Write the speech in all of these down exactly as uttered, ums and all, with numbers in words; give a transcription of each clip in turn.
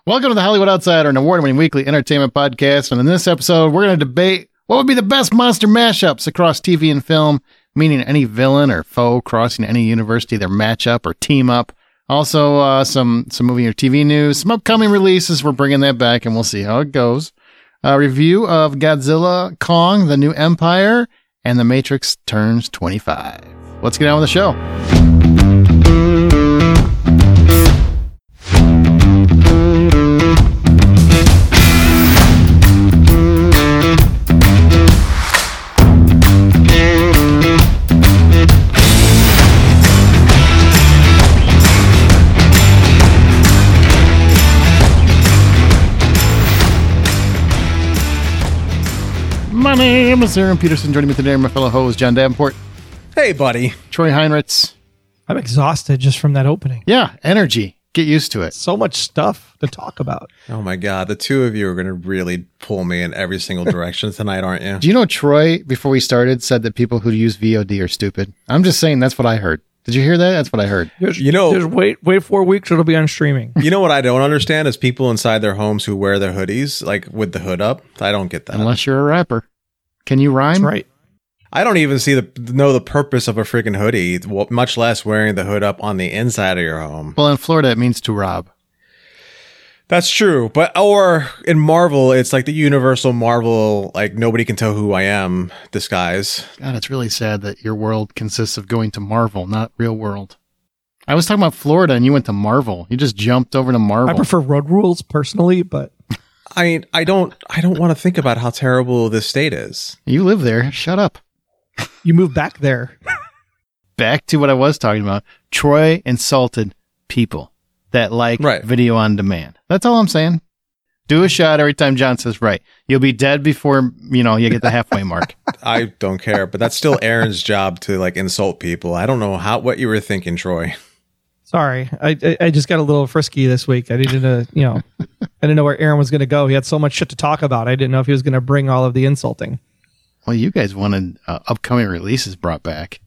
Welcome to the Hollywood Outsider, an award-winning weekly entertainment podcast. And in this episode, we're going to debate what would be the best monster mashups across T V and film, meaning any villain or foe crossing any universe to either match up or team up. Also, uh, some some movie or T V news, some upcoming releases. We're bringing that back, and we'll see how it goes. A review of Godzilla, Kong, The New Empire, and The Matrix Turns twenty-five. Let's get on with the show. My name is Aaron Peterson. Joining me today are my fellow host, John Davenport. Hey, buddy. Troy Heinritz. I'm exhausted just from that opening. Yeah, energy. Get used to it. So much stuff to talk about. Oh, my God. The two of you are going to really pull me in every single direction tonight, aren't you? Do you know Troy, before we started, said that people who use V O D are stupid? I'm just saying that's what I heard. Did you hear that? That's what I heard. Just, you know, just wait, wait four weeks. It'll be on streaming. You know what I don't understand is people inside their homes who wear their hoodies, like with the hood up. I don't get that. Unless you're a rapper. Can you rhyme? That's right. I don't even see the know the purpose of a freaking hoodie, much less wearing the hood up on the inside of your home. Well, in Florida, it means to rob. That's true. But, or in Marvel, it's like the universal Marvel, like nobody can tell who I am disguise. God, it's really sad that your world consists of going to Marvel, not real world. I was talking about Florida and you went to Marvel. You just jumped over to Marvel. I prefer Road Rules personally, but I mean, I don't, I don't want to think about how terrible this state is. You live there. Shut up. You moved back there. Back to what I was talking about. Troy insulted people that like right. video on demand. That's all I'm saying. Do a shot every time John says right. You'll be dead before, you know, you get the halfway mark. I don't care, but that's still Aaron's job to like insult people. I don't know how what you were thinking, Troy. Sorry, I, I I just got a little frisky this week. I needed to, you know, I didn't know where Aaron was going to go. He had so much shit to talk about. I didn't know if he was going to bring all of the insulting. Well, you guys wanted uh, upcoming releases brought back.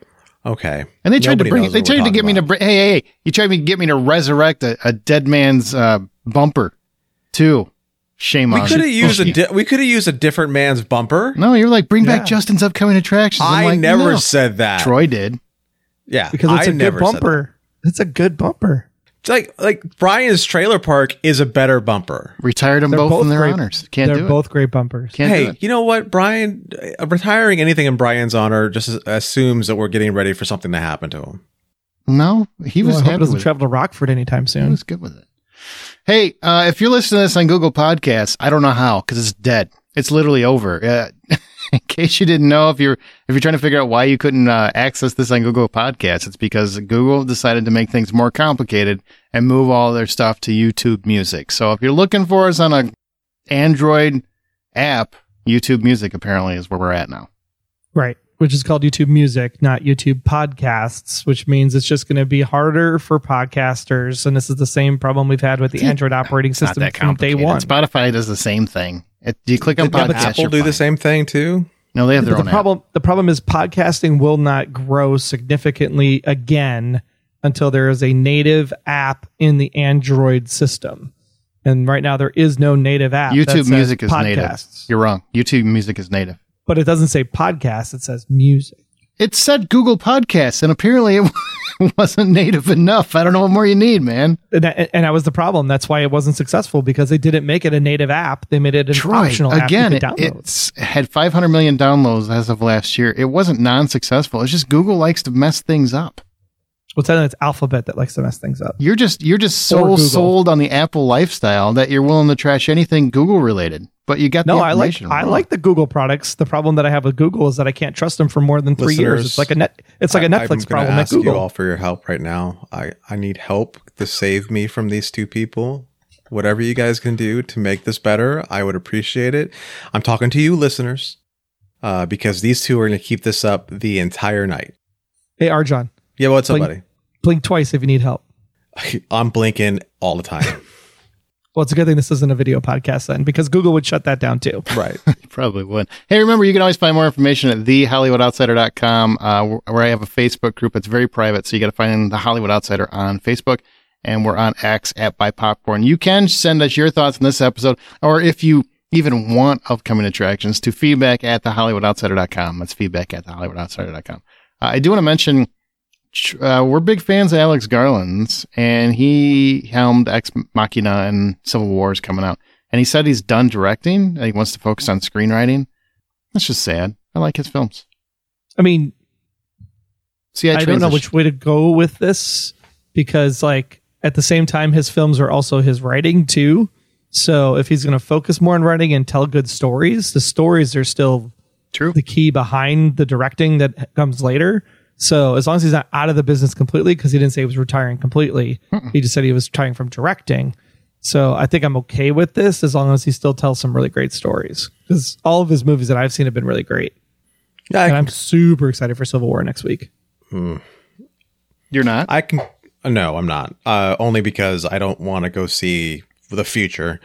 Okay. And they tried Nobody to bring knows they what tried we're to get me talking to bring, hey, hey, hey, you tried to get me to resurrect a, a dead man's uh, bumper, too. Shame We on could have you. used a di- we could have used a different man's bumper. No, you're like, bring Yeah. back Justin's upcoming attractions. I'm I like, never no. said that. Troy did. Yeah, Because it's I a never good said that. bumper. It's a good bumper. It's like like Brian's trailer park is a better bumper. Retired them They're both, both in their great- honors. Can't They're do both it. great bumpers. Can't do hey, it. you know what, Brian? Uh, retiring anything in Brian's honor just as- assumes that we're getting ready for something to happen to him. No, he was Well, I hope happy it doesn't with travel to Rockford anytime it. He soon. was good with it. Hey, uh, if you're listening to this on Google Podcasts, I don't know how, because it's dead. It's literally over. Uh, in case you didn't know, if you're if you're trying to figure out why you couldn't uh, access this on Google Podcasts, it's because Google decided to make things more complicated and move all their stuff to YouTube Music. So if you're looking for us on a Android app, YouTube Music apparently is where we're at now. Right. Which is called YouTube Music, not YouTube Podcasts, which means it's just going to be harder for podcasters. And this is the same problem we've had with the Android operating It's not system that from day complicated. one. Spotify does the same thing. It, you click on Did yeah, podcasts, Apple you're do fine. the same thing too? No, they have their But own the app. problem, the problem is podcasting will not grow significantly again until there is a native app in the Android system. And right now there is no native app. that YouTube says Music is native. podcasts. You're wrong. YouTube Music is native. But it doesn't say podcast, it says music. It said Google Podcasts, and apparently it wasn't native enough. I don't know what more you need, man. And that, and that was the problem. That's why it wasn't successful, because they didn't make it a native app. They made it an Troy, optional app again, you it could download. it's had five hundred million downloads as of last year. It wasn't non-successful. It's just Google likes to mess things up. Well, technically it's Alphabet that likes to mess things up. You're just you're just so Or Google. sold on the Apple lifestyle that you're willing to trash anything Google related. But you got No, the I like information I wrong. like the Google products. The problem that I have with Google is that I can't trust them for more than three years. Listeners, It's like a net. It's like a I- Netflix I'm gonna problem at ask you Google. all for your help right now. I, I need help to save me from these two people. Whatever you guys can do to make this better, I would appreciate it. I'm talking to you, listeners, uh, because these two are going to keep this up the entire night. Hey, Arjon, Yeah, what's up, Blink- buddy? blink twice if you need help. I'm blinking all the time. Well, it's a good thing this isn't a video podcast then, because Google would shut that down too. Right. Probably would. Hey, remember, you can always find more information at the hollywood outsider dot com, uh, where I have a Facebook group. It's very private, so you got to find The Hollywood Outsider on Facebook. and we're on X at Buy Popcorn. You can send us your thoughts on this episode, or if you even want upcoming attractions, to feedback at the hollywood outsider dot com. That's feedback at the hollywood outsider dot com. Uh, I do want to mention, uh, we're big fans of Alex Garland's, and he helmed Ex Machina and Civil War is coming out. And he said he's done directing, and he wants to focus on screenwriting. That's just sad. I like his films. I mean, See, I, I don't know which way to go with this, because like at the same time, his films are also his writing too. So if he's going to focus more on writing and tell good stories, the stories are still True. the key behind the directing that comes later. So as long as he's not out of the business completely, because he didn't say he was retiring completely, Mm-mm. he just said he was retiring from directing. So I think I'm okay with this as long as he still tells some really great stories, because all of his movies that I've seen have been really great. Yeah, and I'm super excited for Civil War next week. Hmm. You're not? I can. No, I'm not. Uh, only because I don't want to go see the future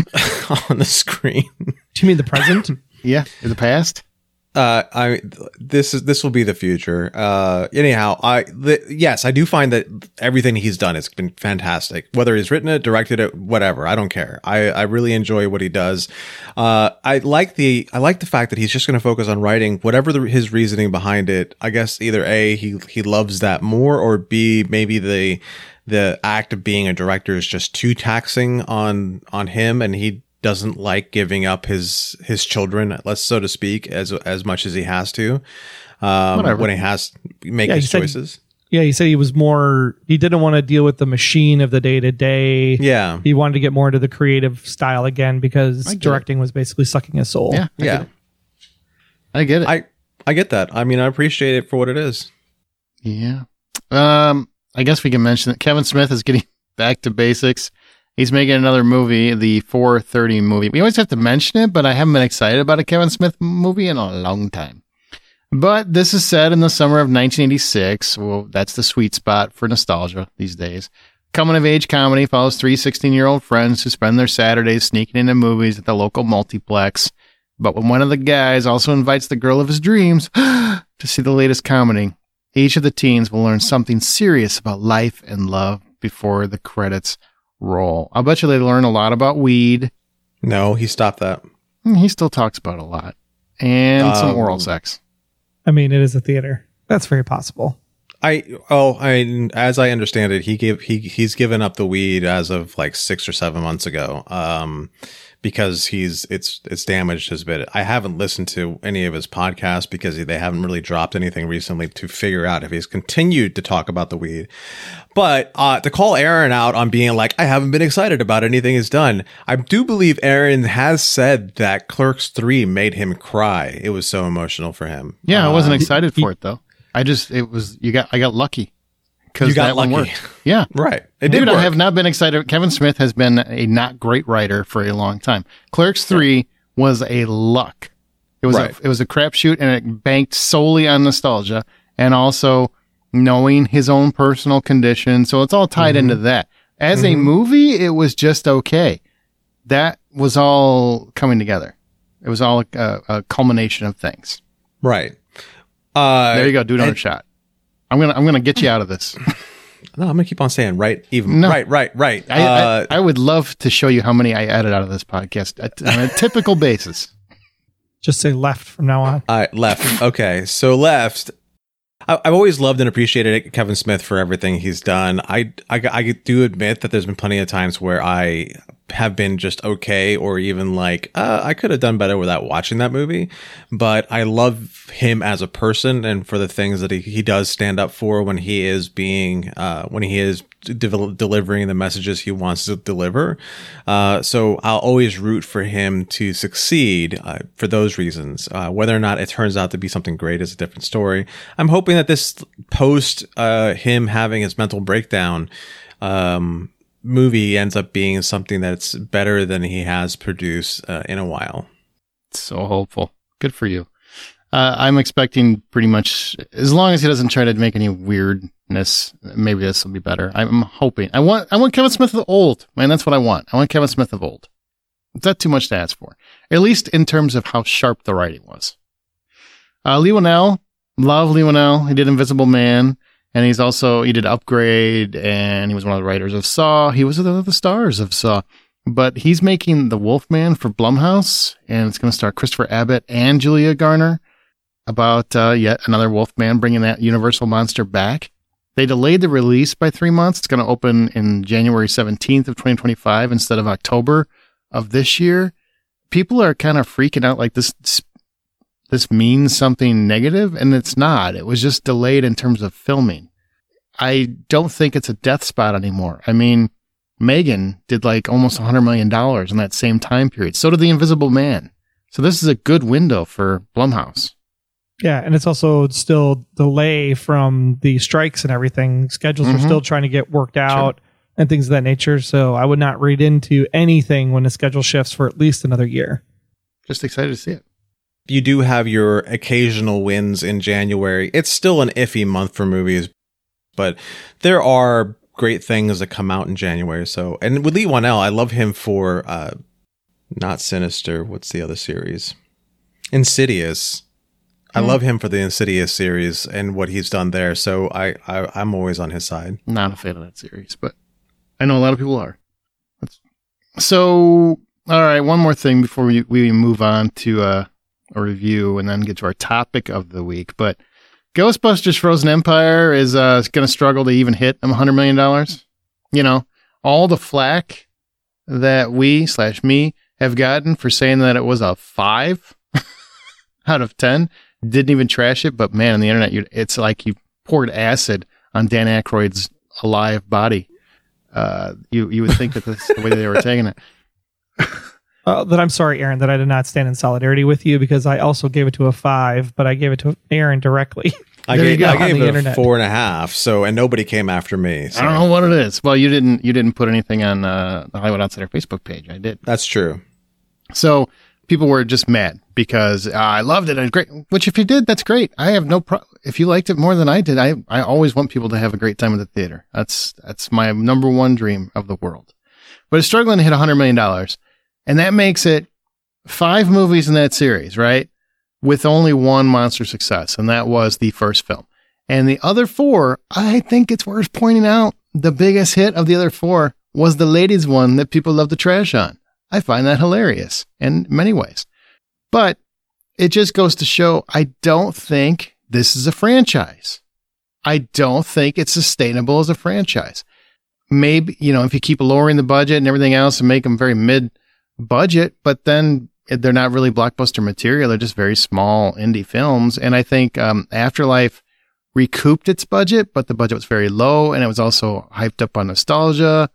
on the screen. Do you mean the present? Yeah, in the past. Uh, I this is this will be the future. Uh, anyhow, I the, yes, I do find that everything he's done has been fantastic. Whether he's written it, directed it, whatever, I don't care. I, I really enjoy what he does. Uh, I like the I like the fact that he's just going to focus on writing whatever the, his reasoning behind it. I guess either A, he he loves that more, or B, maybe the the act of being a director is just too taxing on on him, and he doesn't like giving up his his children, let's so to speak, as as much as he has to um when he has to make yeah, his said, choices. Yeah, he said he was more he didn't want to deal with the machine of the day to day. Yeah. He wanted to get more into the creative style again, because directing it. was basically sucking his soul. Yeah. I yeah. Get I get it. I I get that. I mean, I appreciate it for what it is. Yeah. Um I guess we can mention that Kevin Smith is getting back to basics. He's making another movie, the four thirty movie. We always have to mention it, but I haven't been excited about a Kevin Smith movie in a long time. But this is set in the summer of nineteen eighty-six. Well, that's the sweet spot for nostalgia these days. Coming-of-age comedy follows three sixteen-year-old friends who spend their Saturdays sneaking into movies at the local multiplex. But when one of the guys also invites the girl of his dreams to see the latest comedy, each of the teens will learn something serious about life and love before the credits roll. I'll bet you they learn a lot about weed. No, he stopped that. He still talks about a lot. And um, some oral sex. I mean, it is a theater. That's very possible. I oh I as I understand it, he gave he he's given up the weed as of like six or seven months ago. Um because he's it's it's damaged his bit. I haven't listened to any of his podcasts because they haven't really dropped anything recently to figure out if he's continued to talk about the weed. But uh, to call Aaron out on being like, I haven't been excited about anything he's done, I do believe Aaron has said that Clerks three made him cry. It was so emotional for him. Yeah, I wasn't uh, excited he, for it though. I just it was you got I got lucky. Because you got that lucky. one worked. Yeah. Right. It Dude, did work. I have not been excited. Kevin Smith has been a not great writer for a long time. Clerks three was a luck. It was right. a, it was a crapshoot, and it banked solely on nostalgia and also knowing his own personal condition. So it's all tied mm-hmm. into that. As mm-hmm. a movie, it was just okay. That was all coming together. It was all a, a culmination of things. Right. Uh, there you go. Do another and- shot. I'm gonna I'm gonna get you out of this. No, I'm gonna keep on saying right, even no. right, right, right. I, uh, I, I would love to show you how many I added out of this podcast on a typical basis. Just say left from now on. All right, left. Okay, so left. I, I've always loved and appreciated Kevin Smith for everything he's done. I, I I do admit that there's been plenty of times where I have been just okay, or even like uh, I could have done better without watching that movie. But I love him as a person, and for the things that he, he does stand up for when he is being uh, when he is de- delivering the messages he wants to deliver. Uh, so I'll always root for him to succeed uh, for those reasons. Uh, whether or not it turns out to be something great is a different story. I'm hoping that this post uh, him having his mental breakdown um, movie ends up being something that's better than he has produced uh, in a while. So hopeful. Good for you. Uh, I'm expecting pretty much, as long as he doesn't try to make any weirdness, maybe this will be better. I'm hoping. I want I want Kevin Smith of old. Man, that's what I want. I want Kevin Smith of old. It's not too much to ask for. At least in terms of how sharp the writing was. Uh, Leigh Whannell. Love Leigh Whannell. He did Invisible Man. And he's also, he did Upgrade, and he was one of the writers of Saw. He was one of the stars of Saw. But he's making The Wolfman for Blumhouse, and it's going to star Christopher Abbott and Julia Garner about uh, yet another Wolfman, bringing that Universal monster back. They delayed the release by three months. It's going to open in January seventeenth of twenty twenty-five instead of October of this year. People are kind of freaking out like this this means something negative, and it's not. It was just delayed in terms of filming. I don't think it's a death spot anymore. I mean, Megan did like almost one hundred million dollars in that same time period. So did The Invisible Man. So this is a good window for Blumhouse. Yeah, and it's also still delay from the strikes and everything. Schedules mm-hmm. are still trying to get worked out sure. and things of that nature. So I would not read into anything when a schedule shifts for at least another year. Just excited to see it. You do have your occasional wins in January. It's still an iffy month for movies, but there are great things that come out in January. So, and with Lee Whannell, I love him for uh, not Sinister. What's the other series? Insidious. I love him for the Insidious series and what he's done there. So I, I, I'm always on his side. Not a fan of that series, but I know a lot of people are. That's... So, all right, one more thing before we, we move on to uh, a review and then get to our topic of the week. But Ghostbusters Frozen Empire is uh, going to struggle to even hit one hundred million dollars. You know, all the flack that we slash me have gotten for saying that it was a five out of ten. Didn't even trash it, but man, on the internet, you, it's like you poured acid on Dan Aykroyd's alive body. Uh, you you would think that that's the way they were taking it. Uh, that I'm sorry, Aaron, that I did not stand in solidarity with you because I also gave it to a five, but I gave it to Aaron directly. I gave, I gave it internet. a four and a half. So, and nobody came after me. So. I don't know what it is. Well, you didn't you didn't put anything on uh, the Hollywood Outsider Facebook page. I did. That's true. So. People were just mad because uh, I loved it and great. Which, if you did, that's great. I have no problem. If you liked it more than I did, I I always want people to have a great time at the theater. That's that's my number one dream of the world. But it's struggling to hit one hundred million dollars, and that makes it five movies in that series, right? With only one monster success, and that was the first film. And the other four, I think it's worth pointing out, the biggest hit of the other four was the ladies' one that people love to trash on. I find that hilarious in many ways. But it just goes to show I don't think this is a franchise. I don't think it's sustainable as a franchise. Maybe, you know, if you keep lowering the budget and everything else and make them very mid-budget, but then they're not really blockbuster material. They're just very small indie films. And I think um, Afterlife recouped its budget, but the budget was very low, and it was also hyped up on nostalgia.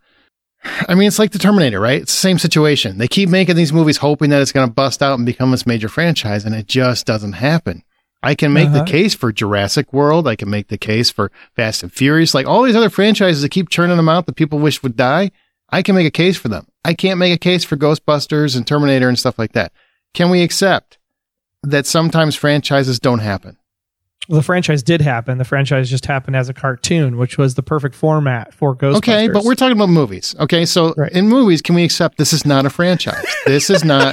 I mean, it's like the Terminator, right? It's the same situation. They keep making these movies hoping that it's going to bust out and become this major franchise, and it just doesn't happen. I can make uh-huh. the case for Jurassic World. I can make the case for Fast and Furious. Like all these other franchises that keep churning them out that people wish would die, I can make a case for them. I can't make a case for Ghostbusters and Terminator and stuff like that. Can we accept that sometimes franchises don't happen? Well, the franchise did happen. The franchise just happened as a cartoon, which was the perfect format for Ghostbusters. Okay, but we're talking about movies. Okay, so right. in movies, can we accept this is not a franchise? This is not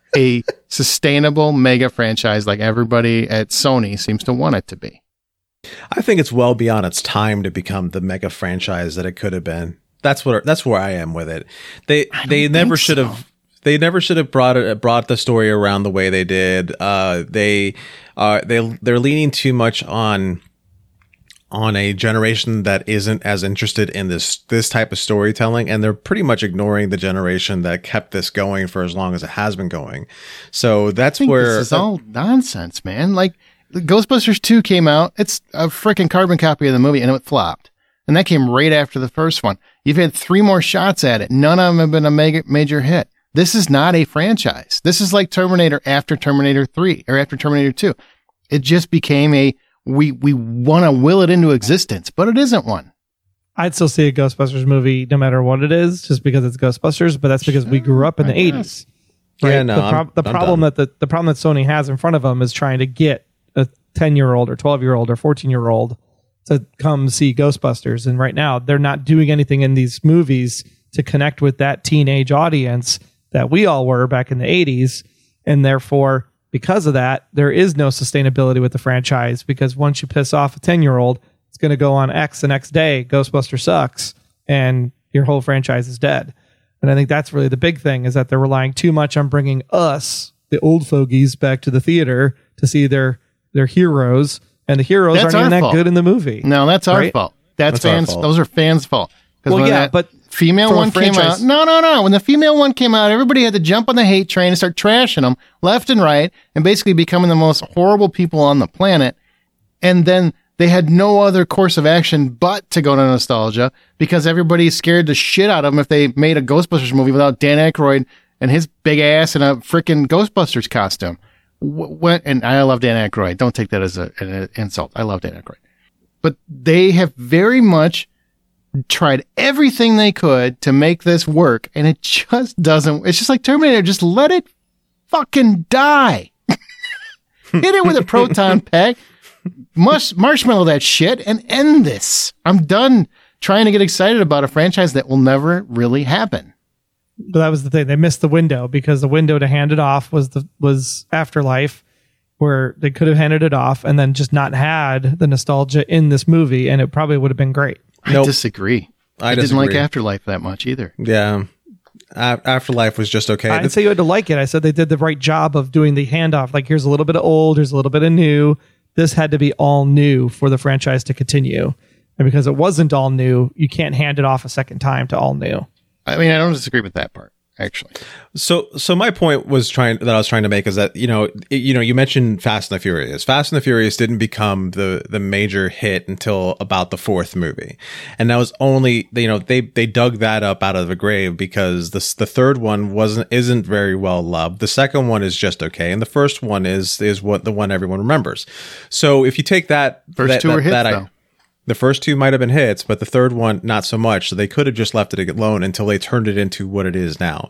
a sustainable mega franchise like everybody at Sony seems to want it to be. I think it's well beyond its time to become the mega franchise that it could have been. That's what that's where I am with it. They they never should have. So. They never should have brought it, brought the story around the way they did. Uh, they, uh, they, they're leaning too much on, on a generation that isn't as interested in this, this type of storytelling. And they're pretty much ignoring the generation that kept this going for as long as it has been going. So that's I think where this is all nonsense, man. Like Ghostbusters two came out. It's a freaking carbon copy of the movie and it flopped. And that came right after the first one. You've had three more shots at it. None of them have been a mega, major hit. This is not a franchise. This is like Terminator after Terminator three or after Terminator two. It just became a, we, we want to will it into existence, but it isn't one. I'd still see a Ghostbusters movie no matter what it is, just because it's Ghostbusters, but that's because we grew up in the eighties. Right? Yeah, no, the, pro- I'm, the I'm problem done. that the, the problem that Sony has in front of them is trying to get a ten year old or twelve year old or fourteen year old to come see Ghostbusters. And right now they're not doing anything in these movies to connect with that teenage audience that we all were back in the eighties. And therefore, because of that, there is no sustainability with the franchise, because once you piss off a ten year old, it's going to go on X the next day. Ghostbuster sucks, and your whole franchise is dead. And I think that's really the big thing, is that they're relying too much on bringing us, the old fogies, back to the theater to see their their heroes, and the heroes That's aren't even our that fault. good in the movie. No, that's our Right? fault. That's, That's our fans. fault. Those are fans' fault. 'Cause Well, when yeah, that but female from a one came out. franchise- No, no, no. When the female one came out, everybody had to jump on the hate train and start trashing them left and right, and basically becoming the most horrible people on the planet. And then they had no other course of action but to go to nostalgia, because everybody's scared the shit out of them if they made a Ghostbusters movie without Dan Aykroyd and his big ass in a freaking Ghostbusters costume. Wh- When, and I love Dan Aykroyd. Don't take that as a, an insult. I love Dan Aykroyd. But they have very much tried everything they could to make this work, and it just doesn't. It's just like Terminator. Just let it fucking die. Hit it with a proton pack. Mush, marshmallow that shit and end this. I'm done trying to get excited about a franchise that will never really happen. But that was the thing. They missed the window, because the window to hand it off was the was Afterlife, where they could have handed it off and then just not had the nostalgia in this movie, and it probably would have been great. I Nope. disagree. I I, didn't like disagree. Afterlife that much either. Yeah. A- Afterlife was just okay. I didn't say you had to like it. I said they did the right job of doing the handoff. Like, here's a little bit of old, here's a little bit of new. This had to be all new for the franchise to continue. And because it wasn't all new, you can't hand it off a second time to all new. I mean, I don't disagree with that part, actually. So, so my point was trying that I was trying to make is that, you know, it, you know, you mentioned Fast and the Furious. Fast and the Furious didn't become the the major hit until about the fourth movie, and that was only, you know, they they dug that up out of the grave because the the third one wasn't isn't very well loved. The second one is just okay, and the first one is is what the one everyone remembers. So if you take that First that, two that, were hits, that I- though. the first two might have been hits, but the third one, not so much. So they could have just left it alone until they turned it into what it is now.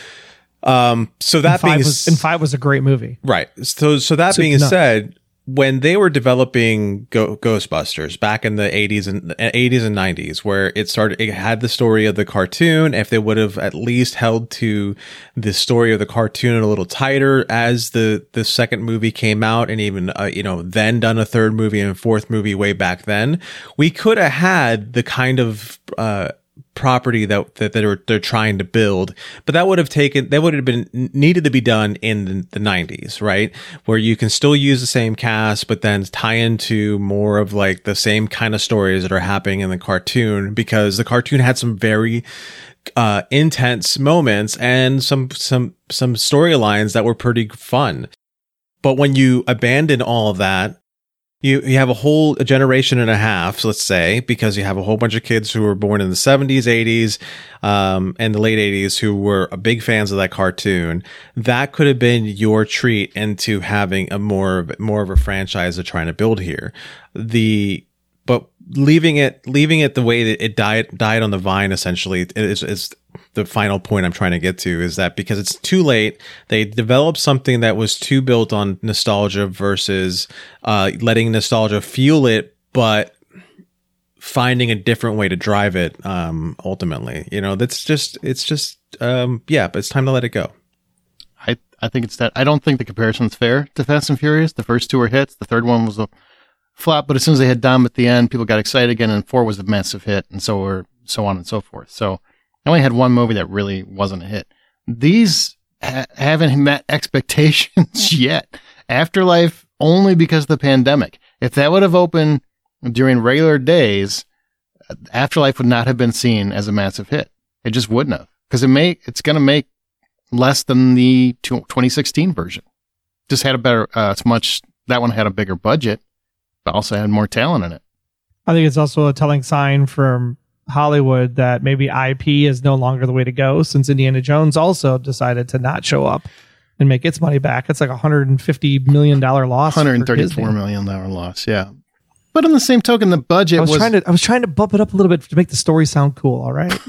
Um, so that And five being was, and five was a great movie. right. So, so that So being it's not- said, when they were developing Go- Ghostbusters back in the eighties and eighties and nineties, where it started, it had the story of the cartoon. If they would have at least held to the story of the cartoon a little tighter as the, the second movie came out, and even, uh, you know, then done a third movie and fourth movie way back then, we could have had the kind of, uh, property that that they're they're trying to build, but that would have taken that would have been needed to be done in the, the nineties, right? Where you can still use the same cast, but then tie into more of like the same kind of stories that are happening in the cartoon, because the cartoon had some very uh, intense moments and some some some storylines that were pretty fun. But when you abandon all of that, You you have a whole generation and a half, let's say, because you have a whole bunch of kids who were born in the seventies, eighties, um, and the late eighties who were big fans of that cartoon. That could have been your treat into having a more of, more of a franchise they're trying to build here. The but leaving it leaving it the way that it died died on the vine essentially is is the final point I'm trying to get to, is that because it's too late, they developed something that was too built on nostalgia versus uh, letting nostalgia fuel it, but finding a different way to drive it. Um, ultimately, you know, that's just it's just um, yeah, but it's time to let it go. I, I think it's that. I don't think the comparison's fair to Fast and Furious. The first two were hits. The third one was a flop, but as soon as they had Dom at the end, people got excited again, and four was a massive hit, and so were so on and so forth. So I only had one movie that really wasn't a hit. These ha- haven't met expectations yet. Afterlife, only because of the pandemic. If that would have opened during regular days, Afterlife would not have been seen as a massive hit. It just wouldn't have, because it may it's going to make less than the twenty sixteen version. Just had a better, uh, it's much. That one had a bigger budget, but also had more talent in it. I think it's also a telling sign from Hollywood that maybe I P is no longer the way to go, since Indiana Jones also decided to not show up and make its money back. It's like a one hundred fifty million dollars loss. one hundred for thirty-four Disney. million dollars loss, yeah. But on the same token, the budget I was, was, trying to I was trying to bump it up a little bit to make the story sound cool, all right?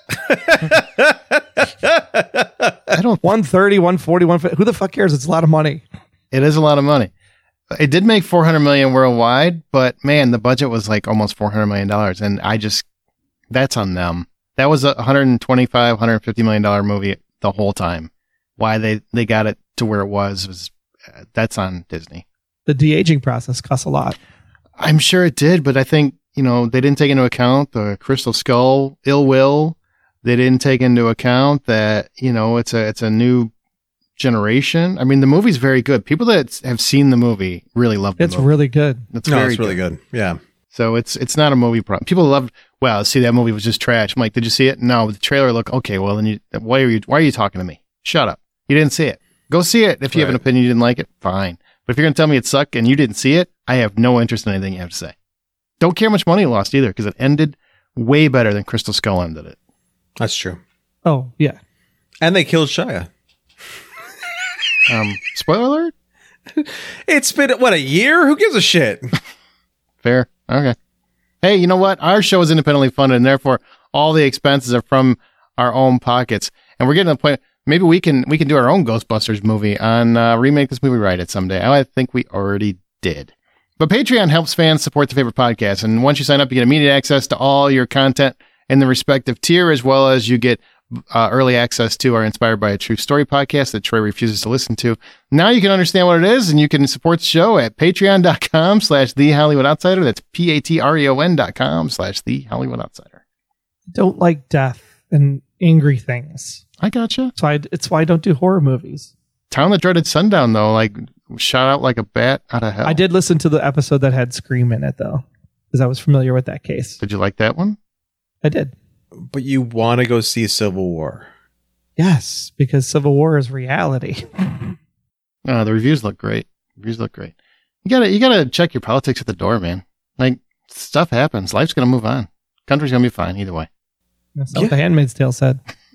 I don't, one thirty, one forty, one fifty. Who the fuck cares? It's a lot of money. it is a lot of money. It did make four hundred million dollars worldwide, but man, the budget was like almost four hundred million dollars. And I just, that's on them. That was a one hundred twenty-five, one hundred fifty million dollars movie the whole time. Why they, they got it to where it was, was uh, that's on Disney. The de-aging process costs a lot. I'm sure it did, but I think you know, they didn't take into account the Crystal Skull ill will. They didn't take into account that, you know, it's a it's a new generation. I mean, the movie's very good. People that have seen the movie really love the It's movie. really good. It's No, very it's really good. good. Yeah. So it's it's not a movie problem. People love, well, see, that movie was just trash. I'm like, did you see it? No, the trailer looked okay. Well, then you, why are you why are you talking to me? Shut up. You didn't see it. Go see it. If you have an Right. opinion you didn't like it, fine. But if you're gonna tell me it sucked and you didn't see it, I have no interest in anything you have to say. Don't care how much money it lost either, because it ended way better than Crystal Skull ended it. That's true. Oh, yeah. And they killed Shia. Um, spoiler alert. It's been, what, a year? Who gives a shit? Fair. Okay. Hey, you know what? Our show is independently funded, and therefore all the expenses are from our own pockets. And we're getting to the point. Maybe we can we can do our own Ghostbusters movie on uh, remake this movie, write it someday. I think we already did. But Patreon helps fans support the favorite podcast, and once you sign up, you get immediate access to all your content in the respective tier, as well as you get uh, early access to our Inspired by a True Story podcast that Troy refuses to listen to. Now you can understand what it is, and you can support the show at patreon.com slash The Hollywood Outsider. That's P-A-T-R-E-O-N dot com slash The Hollywood Outsider. Don't like death and angry things. I gotcha. So I, it's why I don't do horror movies. Town That Dreaded Sundown, though, like, shot out like a bat out of hell. I did listen to the episode that had Scream in it, though, because I was familiar with that case. Did you like that one? I did. But you want to go see Civil War. Yes, because Civil War is reality. Uh, the reviews look great. Reviews look great. You gotta, you gotta check your politics at the door, man. Like, stuff happens. Life's gonna move on. Country's gonna be fine either way. That's not what The Handmaid's Tale said.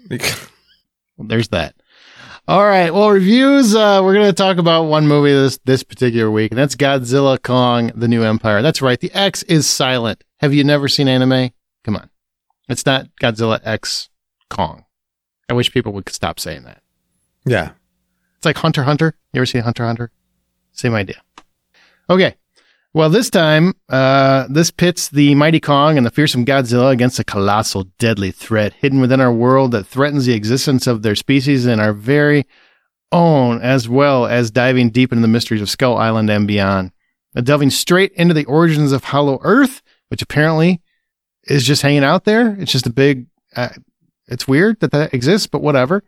Well, there's that. All right. Well, reviews. Uh, we're going to talk about one movie this this particular week, and that's Godzilla Kong: The New Empire. That's right. The X is silent. Have you never seen anime? Come on. It's not Godzilla X Kong. I wish people would stop saying that. Yeah. It's like Hunter x Hunter. You ever seen Hunter x Hunter? Same idea. Okay. Well, this time, uh, this pits the mighty Kong and the fearsome Godzilla against a colossal, deadly threat hidden within our world that threatens the existence of their species and our very own, as well as diving deep into the mysteries of Skull Island and beyond. Uh, delving straight into the origins of Hollow Earth, which apparently is just hanging out there. It's just a big, uh, it's weird that that exists, but whatever.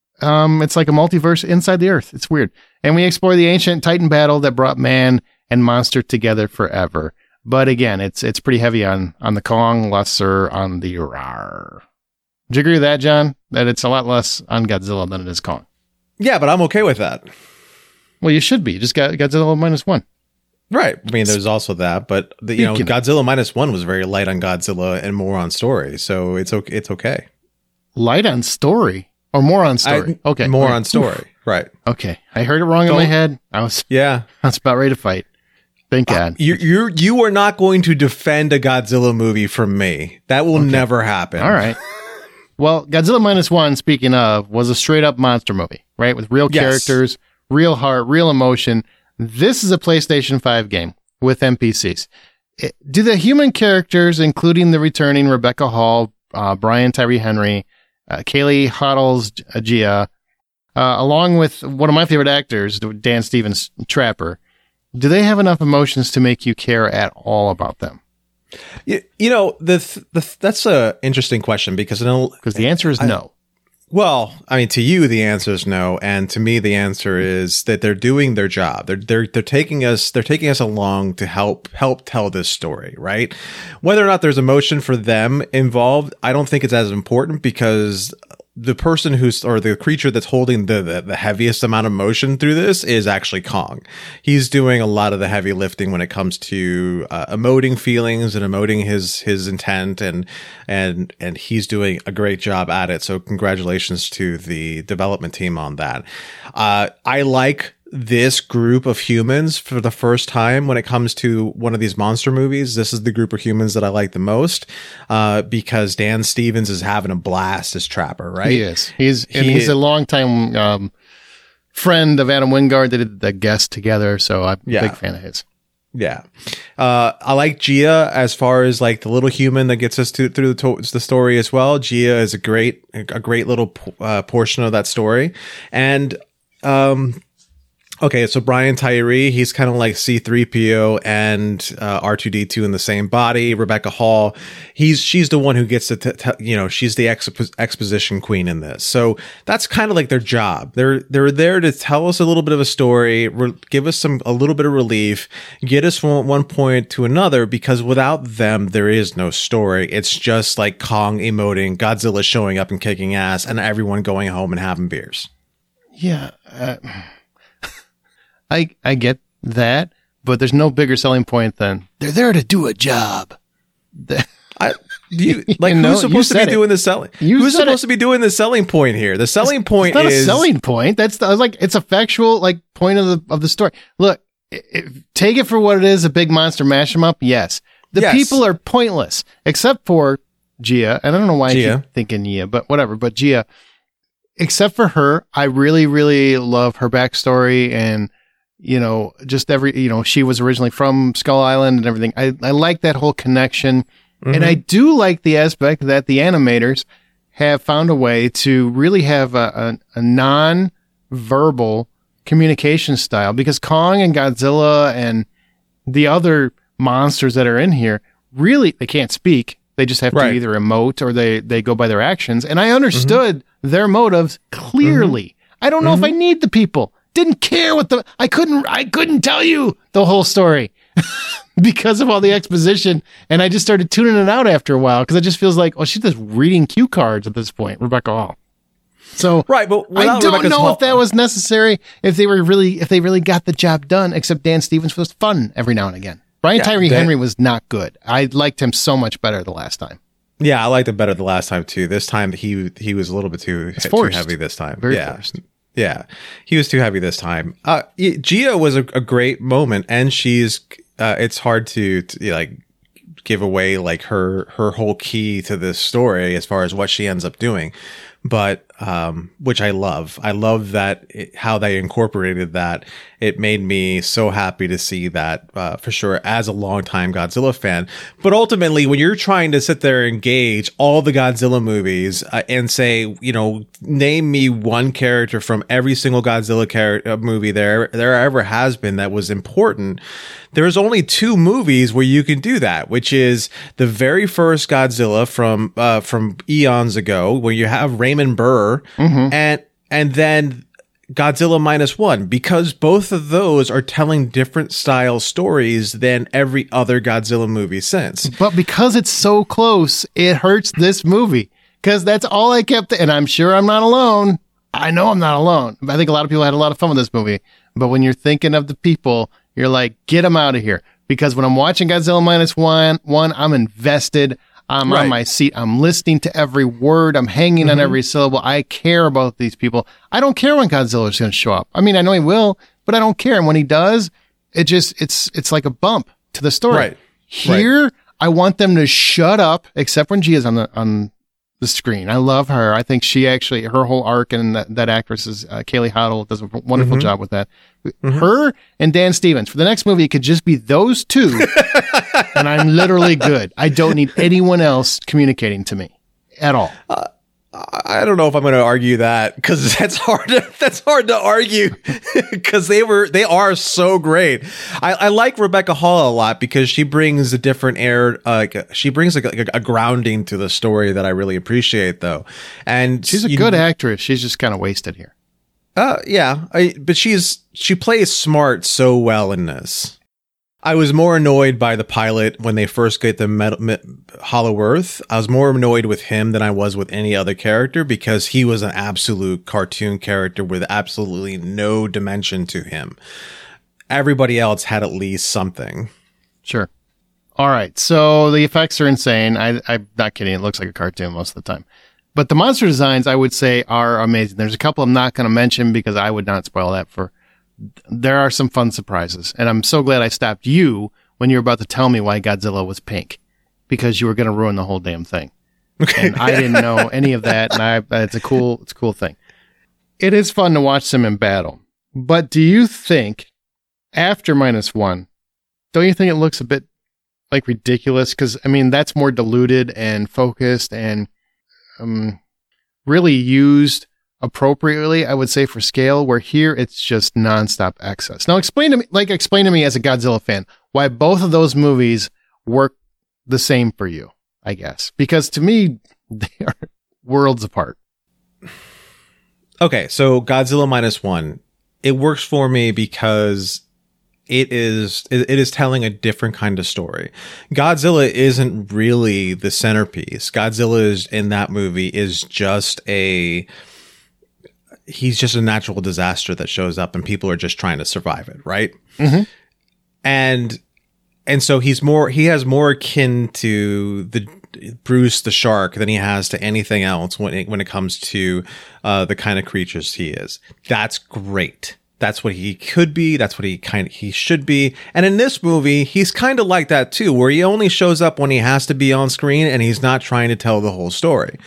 Um, it's like a multiverse inside the Earth. It's weird. And we explore the ancient Titan battle that brought man and monster together forever. But again, it's it's pretty heavy on on the Kong, lesser on the Rar. Do you agree with that, John? That it's a lot less on Godzilla than it is Kong? Yeah, but I'm okay with that. Well, you should be. You just got Godzilla minus one. Right. I mean, there's also that, but the, you know, Speaking of- Godzilla minus one was very light on Godzilla and more on story, so it's okay. It's okay. Light on story or more on story? I, okay, more okay. on story. Right. Okay, I heard it wrong in Don't- my head. I was Yeah. I was about ready to fight. Thank God. You you you are not going to defend a Godzilla movie from me. That will never happen. All right. Well, Godzilla Minus One, speaking of, was a straight up monster movie, right? With real Yes. characters, real heart, real emotion. This is a PlayStation five game with N P Cs. It- do the human characters, including the returning Rebecca Hall, uh, Brian Tyree Henry, uh, Kaylee Hoddles Gia, uh, along with one of my favorite actors, Dan Stevens Trapper, do they have enough emotions to make you care at all about them? You, you know, the, th- the th- that's a interesting question because no, Because the answer is no. well, I mean, to you the answer is no, and to me the answer is that they're doing their job. They're they're they're taking us they're taking us along to help help tell this story, right? Whether or not there's emotion for them involved, I don't think it's as important because the person who's or the creature that's holding the, the the heaviest amount of motion through this is actually Kong. He's doing a lot of the heavy lifting when it comes to uh, emoting feelings and emoting his his intent, and and and he's doing a great job at it. So congratulations to the development team on that. Uh, I like this group of humans for the first time when it comes to one of these monster movies. This is the group of humans that I like the most, uh, because Dan Stevens is having a blast as Trapper, right? He is. He's and He he's is. a longtime um, friend of Adam Wingard. They did the guest together, so I'm Yeah. a big fan of his. Yeah. Uh, I like Gia as far as like the little human that gets us to, through the, to- the story as well. Gia is a great, a great little uh, portion of that story. And, um, Okay, so Brian Tyree, he's kind of like C three P O and uh, R two D two in the same body. Rebecca Hall, he's she's the one who gets to, t- t- you know, she's the expo- exposition queen in this. So that's kind of like their job. They're they're there to tell us a little bit of a story, re- give us some a little bit of relief, get us from one point to another. Because without them, there is no story. It's just like Kong emoting, Godzilla showing up and kicking ass, and everyone going home and having beers. Yeah. Uh... I I get that, but there's no bigger selling point than they're there to do a job. I, you, like, you know, who's supposed to be it. doing the selling? You who's supposed it. to be doing the selling point here? The selling it's, point it's not is a selling point. That's the, like it's a factual like point of the of the story. Look, if, take it for what it is—a big monster mash 'em up. Yes, the yes. people are pointless except for Gia, and I don't know why Gia. I keep thinking Gia, but whatever. But Gia, except for her, I really, really love her backstory and. You know, just every, you know, she was originally from Skull Island and everything. I, I like that whole connection. Mm-hmm. And I do like the aspect that the animators have found a way to really have a, a, a non-verbal communication style, because Kong and Godzilla and the other monsters that are in here, really, they can't speak. They just have right. to either emote or they, they go by their actions. And I understood mm-hmm. their motives clearly. Mm-hmm. I don't know mm-hmm. if I need the people. Didn't care what the I couldn't I couldn't tell you the whole story because of all the exposition, and I just started tuning it out after a while because it just feels like, oh, she's just reading cue cards at this point, Rebecca Hall. So right, but I don't Rebecca's know Hall- if that was necessary, if they were really if they really got the job done. Except Dan Stevens was fun every now and again. Brian yeah, Tyree Dan- Henry was not good. I liked him so much better the last time. Yeah, I liked it better the last time too. This time he he was a little bit too, too heavy this time. Very yeah. forced. Yeah, he was too heavy this time. Uh, Gia was a, a great moment, and she's. Uh, it's hard to, to like give away like her her whole key to this story as far as what she ends up doing, but um, which I love. I love that it, how they incorporated that. It made me so happy to see that uh, for sure as a longtime Godzilla fan. But ultimately, when you're trying to sit there and gauge all the Godzilla movies uh, and say, you know, name me one character from every single Godzilla char- uh, movie there there ever has been that was important, there's only two movies where you can do that, which is the very first Godzilla from uh, from eons ago, where you have Raymond Burr, mm-hmm. and and then Godzilla Minus One, because both of those are telling different style stories than every other Godzilla movie since. But because it's so close, it hurts this movie. Because that's all I kept, and I'm sure I'm not alone. I know I'm not alone. I think a lot of people had a lot of fun with this movie. But when you're thinking of the people, you're like, get them out of here. Because when I'm watching Godzilla Minus One, one, I'm invested. I'm right. on my seat. I'm listening to every word. I'm hanging mm-hmm. on every syllable. I care about these people. I don't care when Godzilla is going to show up. I mean, I know he will, but I don't care. And when he does, it just, it's, it's like a bump to the story. Right. Here, right. I want them to shut up, except when Gia's on the, on the screen. I love her. I think she actually, her whole arc, and that, that actress is uh, Kaylee Hoddle, does a wonderful mm-hmm. job with that. Mm-hmm. Her and Dan Stevens. For the next movie, it could just be those two. And I'm literally good. I don't need anyone else communicating to me at all. Uh, I don't know if I'm going to argue that, because that's hard. To, that's hard to argue because they were they are so great. I, I like Rebecca Hall a lot because she brings a different air. Uh, she brings like a, a grounding to the story that I really appreciate, though. And she's a good actress. She's just kind of wasted here. Uh, yeah, I, but she's she plays smart so well in this. I was more annoyed by the pilot when they first get the Metal, Me, Hollow Earth. I was more annoyed with him than I was with any other character, because he was an absolute cartoon character with absolutely no dimension to him. Everybody else had at least something. Sure. All right. So the effects are insane. I, I'm not kidding. It looks like a cartoon most of the time. But the monster designs, I would say, are amazing. There's a couple I'm not going to mention because I would not spoil that for. There are some fun surprises. And I'm so glad I stopped you when you were about to tell me why Godzilla was pink, because you were going to ruin the whole damn thing. Okay. And I didn't know any of that. And I, it's a cool, it's a cool thing. It is fun to watch them in battle. But do you think after minus one, don't you think it looks a bit like ridiculous? Because, I mean, that's more diluted and focused and um, really used appropriately, I would say, for scale, where here it's just nonstop excess. Now, explain to me, like, explain to me as a Godzilla fan, why both of those movies work the same for you, I guess. Because to me, they are worlds apart. Okay, so Godzilla Minus One, it works for me because it is it is telling a different kind of story. Godzilla isn't really the centerpiece. Godzilla is in that movie is just a he's just a natural disaster that shows up and people are just trying to survive it, right? Mm-hmm. And and so he's more he has more akin to the Bruce the shark than he has to anything else when it, when it comes to uh, the kind of creatures he is. That's great. That's what he could be. That's what he kind of he should be. And in this movie, he's kind of like that too, where he only shows up when he has to be on screen and he's not trying to tell the whole story.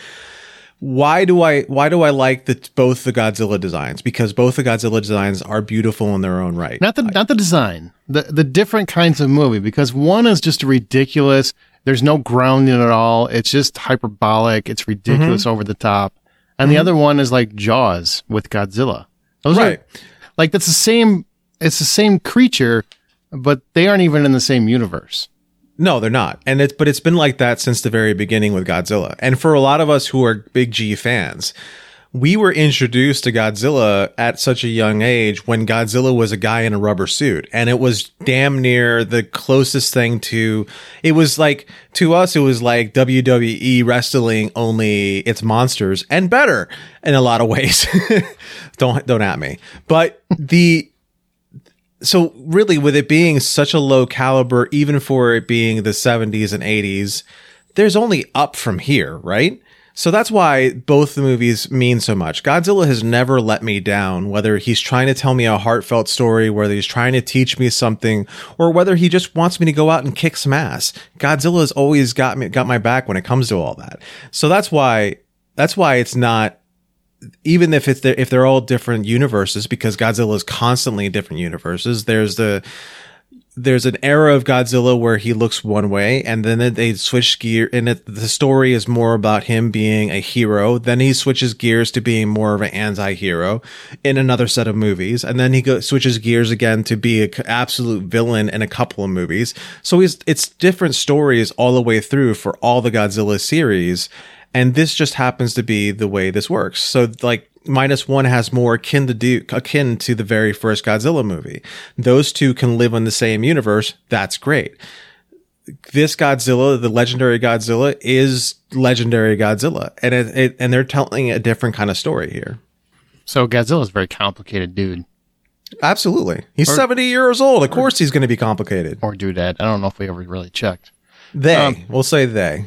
Why do I why do I like the, both the Godzilla designs? Because both the Godzilla designs are beautiful in their own right. Not the not the design, the the different kinds of movie. Because one is just ridiculous. There's no grounding at all. It's just hyperbolic. It's ridiculous, mm-hmm. over the top. And mm-hmm. the other one is like Jaws with Godzilla. Those right. are, like, that's the same. It's the same creature, but they aren't even in the same universe. No, they're not. And it's, but it's been like that since the very beginning with Godzilla. And for a lot of us who are big G fans, we were introduced to Godzilla at such a young age when Godzilla was a guy in a rubber suit. And it was damn near the closest thing to, it was like, to us, it was like W W E wrestling, only it's monsters and better in a lot of ways. don't, don't at me. But the, so really with it being such a low caliber, even for it being the seventies and eighties, there's only up from here, right? So that's why both the movies mean so much. Godzilla has never let me down, whether he's trying to tell me a heartfelt story, whether he's trying to teach me something, or whether he just wants me to go out and kick some ass. Godzilla has always got me, got my back when it comes to all that. So that's why, that's why it's not, even if it's, if they're all different universes, because Godzilla is constantly in different universes, there's the, there's an era of Godzilla where he looks one way, and then they switch gear, and it, the story is more about him being a hero. Then he switches gears to being more of an anti-hero in another set of movies, and then he go, switches gears again to be an absolute villain in a couple of movies. So he's, it's different stories all the way through for all the Godzilla series, and this just happens to be the way this works. So, like, Minus One has more akin to do akin to the very first Godzilla movie. Those two can live in the same universe. That's great. This Godzilla, the legendary Godzilla, is legendary Godzilla, and it, it and they're telling a different kind of story here. So Godzilla's a very complicated dude. Absolutely, he's or, seventy years old. Of or, course, he's going to be complicated. Or dudette. I don't know if we ever really checked. They, um, we'll say they.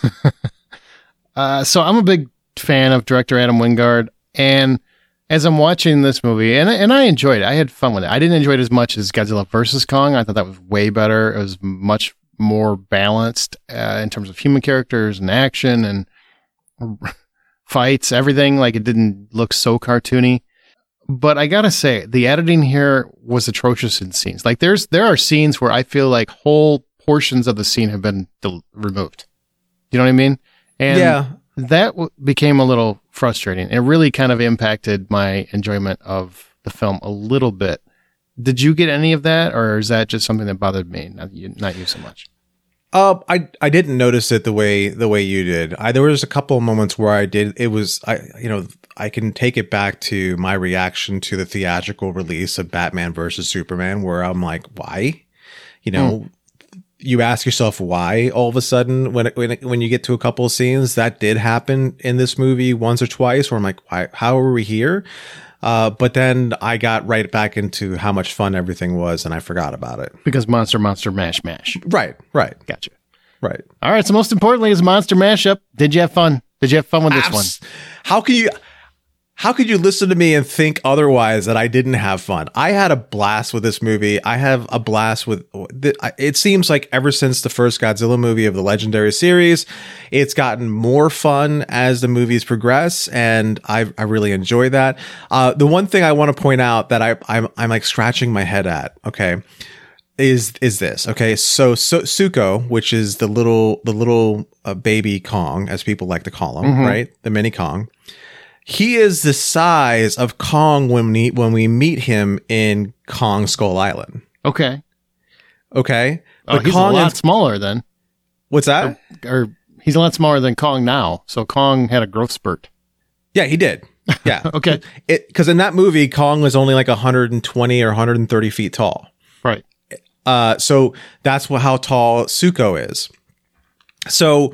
uh, so I'm a big fan of director Adam Wingard. And as I'm watching this movie, and, and I enjoyed it, I had fun with it. I didn't enjoy it as much as Godzilla versus Kong. I thought that was way better. It was much more balanced uh, in terms of human characters and action and fights, everything. Like, it didn't look so cartoony. But I gotta say, the editing here was atrocious in scenes. Like, there's there are scenes where I feel like whole portions of the scene have been del- removed. You know what I mean? And yeah. That w- became a little frustrating. It really kind of impacted my enjoyment of the film a little bit. Did you get any of that, or is that just something that bothered me, not you, not you so much? Uh, I I didn't notice it the way the way you did. I there was a couple of moments where I did. It was I you know I can take it back to my reaction to the theatrical release of Batman versus Superman, where I'm like, why, you know. Mm. You ask yourself why all of a sudden when it, when it, when you get to a couple of scenes that did happen in this movie once or twice, where I'm like, why, how are we here? Uh, but then I got right back into how much fun everything was, and I forgot about it because Monster Monster Mash Mash. Right, right, gotcha. Right. All right. So most importantly, is Monster Mashup. Did you have fun? Did you have fun with this Abs- one? How can you? How could you listen to me and think otherwise that I didn't have fun? I had a blast with this movie. I have a blast with it. Seems like ever since the first Godzilla movie of the Legendary series, it's gotten more fun as the movies progress, and I I really enjoy that. Uh, the one thing I want to point out that I I'm I'm like scratching my head at, okay, is is this, okay? So, so Suko, which is the little the little uh, baby Kong, as people like to call him, mm-hmm. right? The mini Kong. he is the size of Kong when we when we meet him in Kong Skull Island. Okay. Okay. Oh, But he's Kong a lot and- smaller then. What's that? Or, or he's a lot smaller than Kong now. So Kong had a growth spurt. Yeah, he did. Yeah. Okay. Because in that movie, Kong was only like one hundred twenty or one hundred thirty feet tall. Right. Uh, so that's what, how tall Suko is. So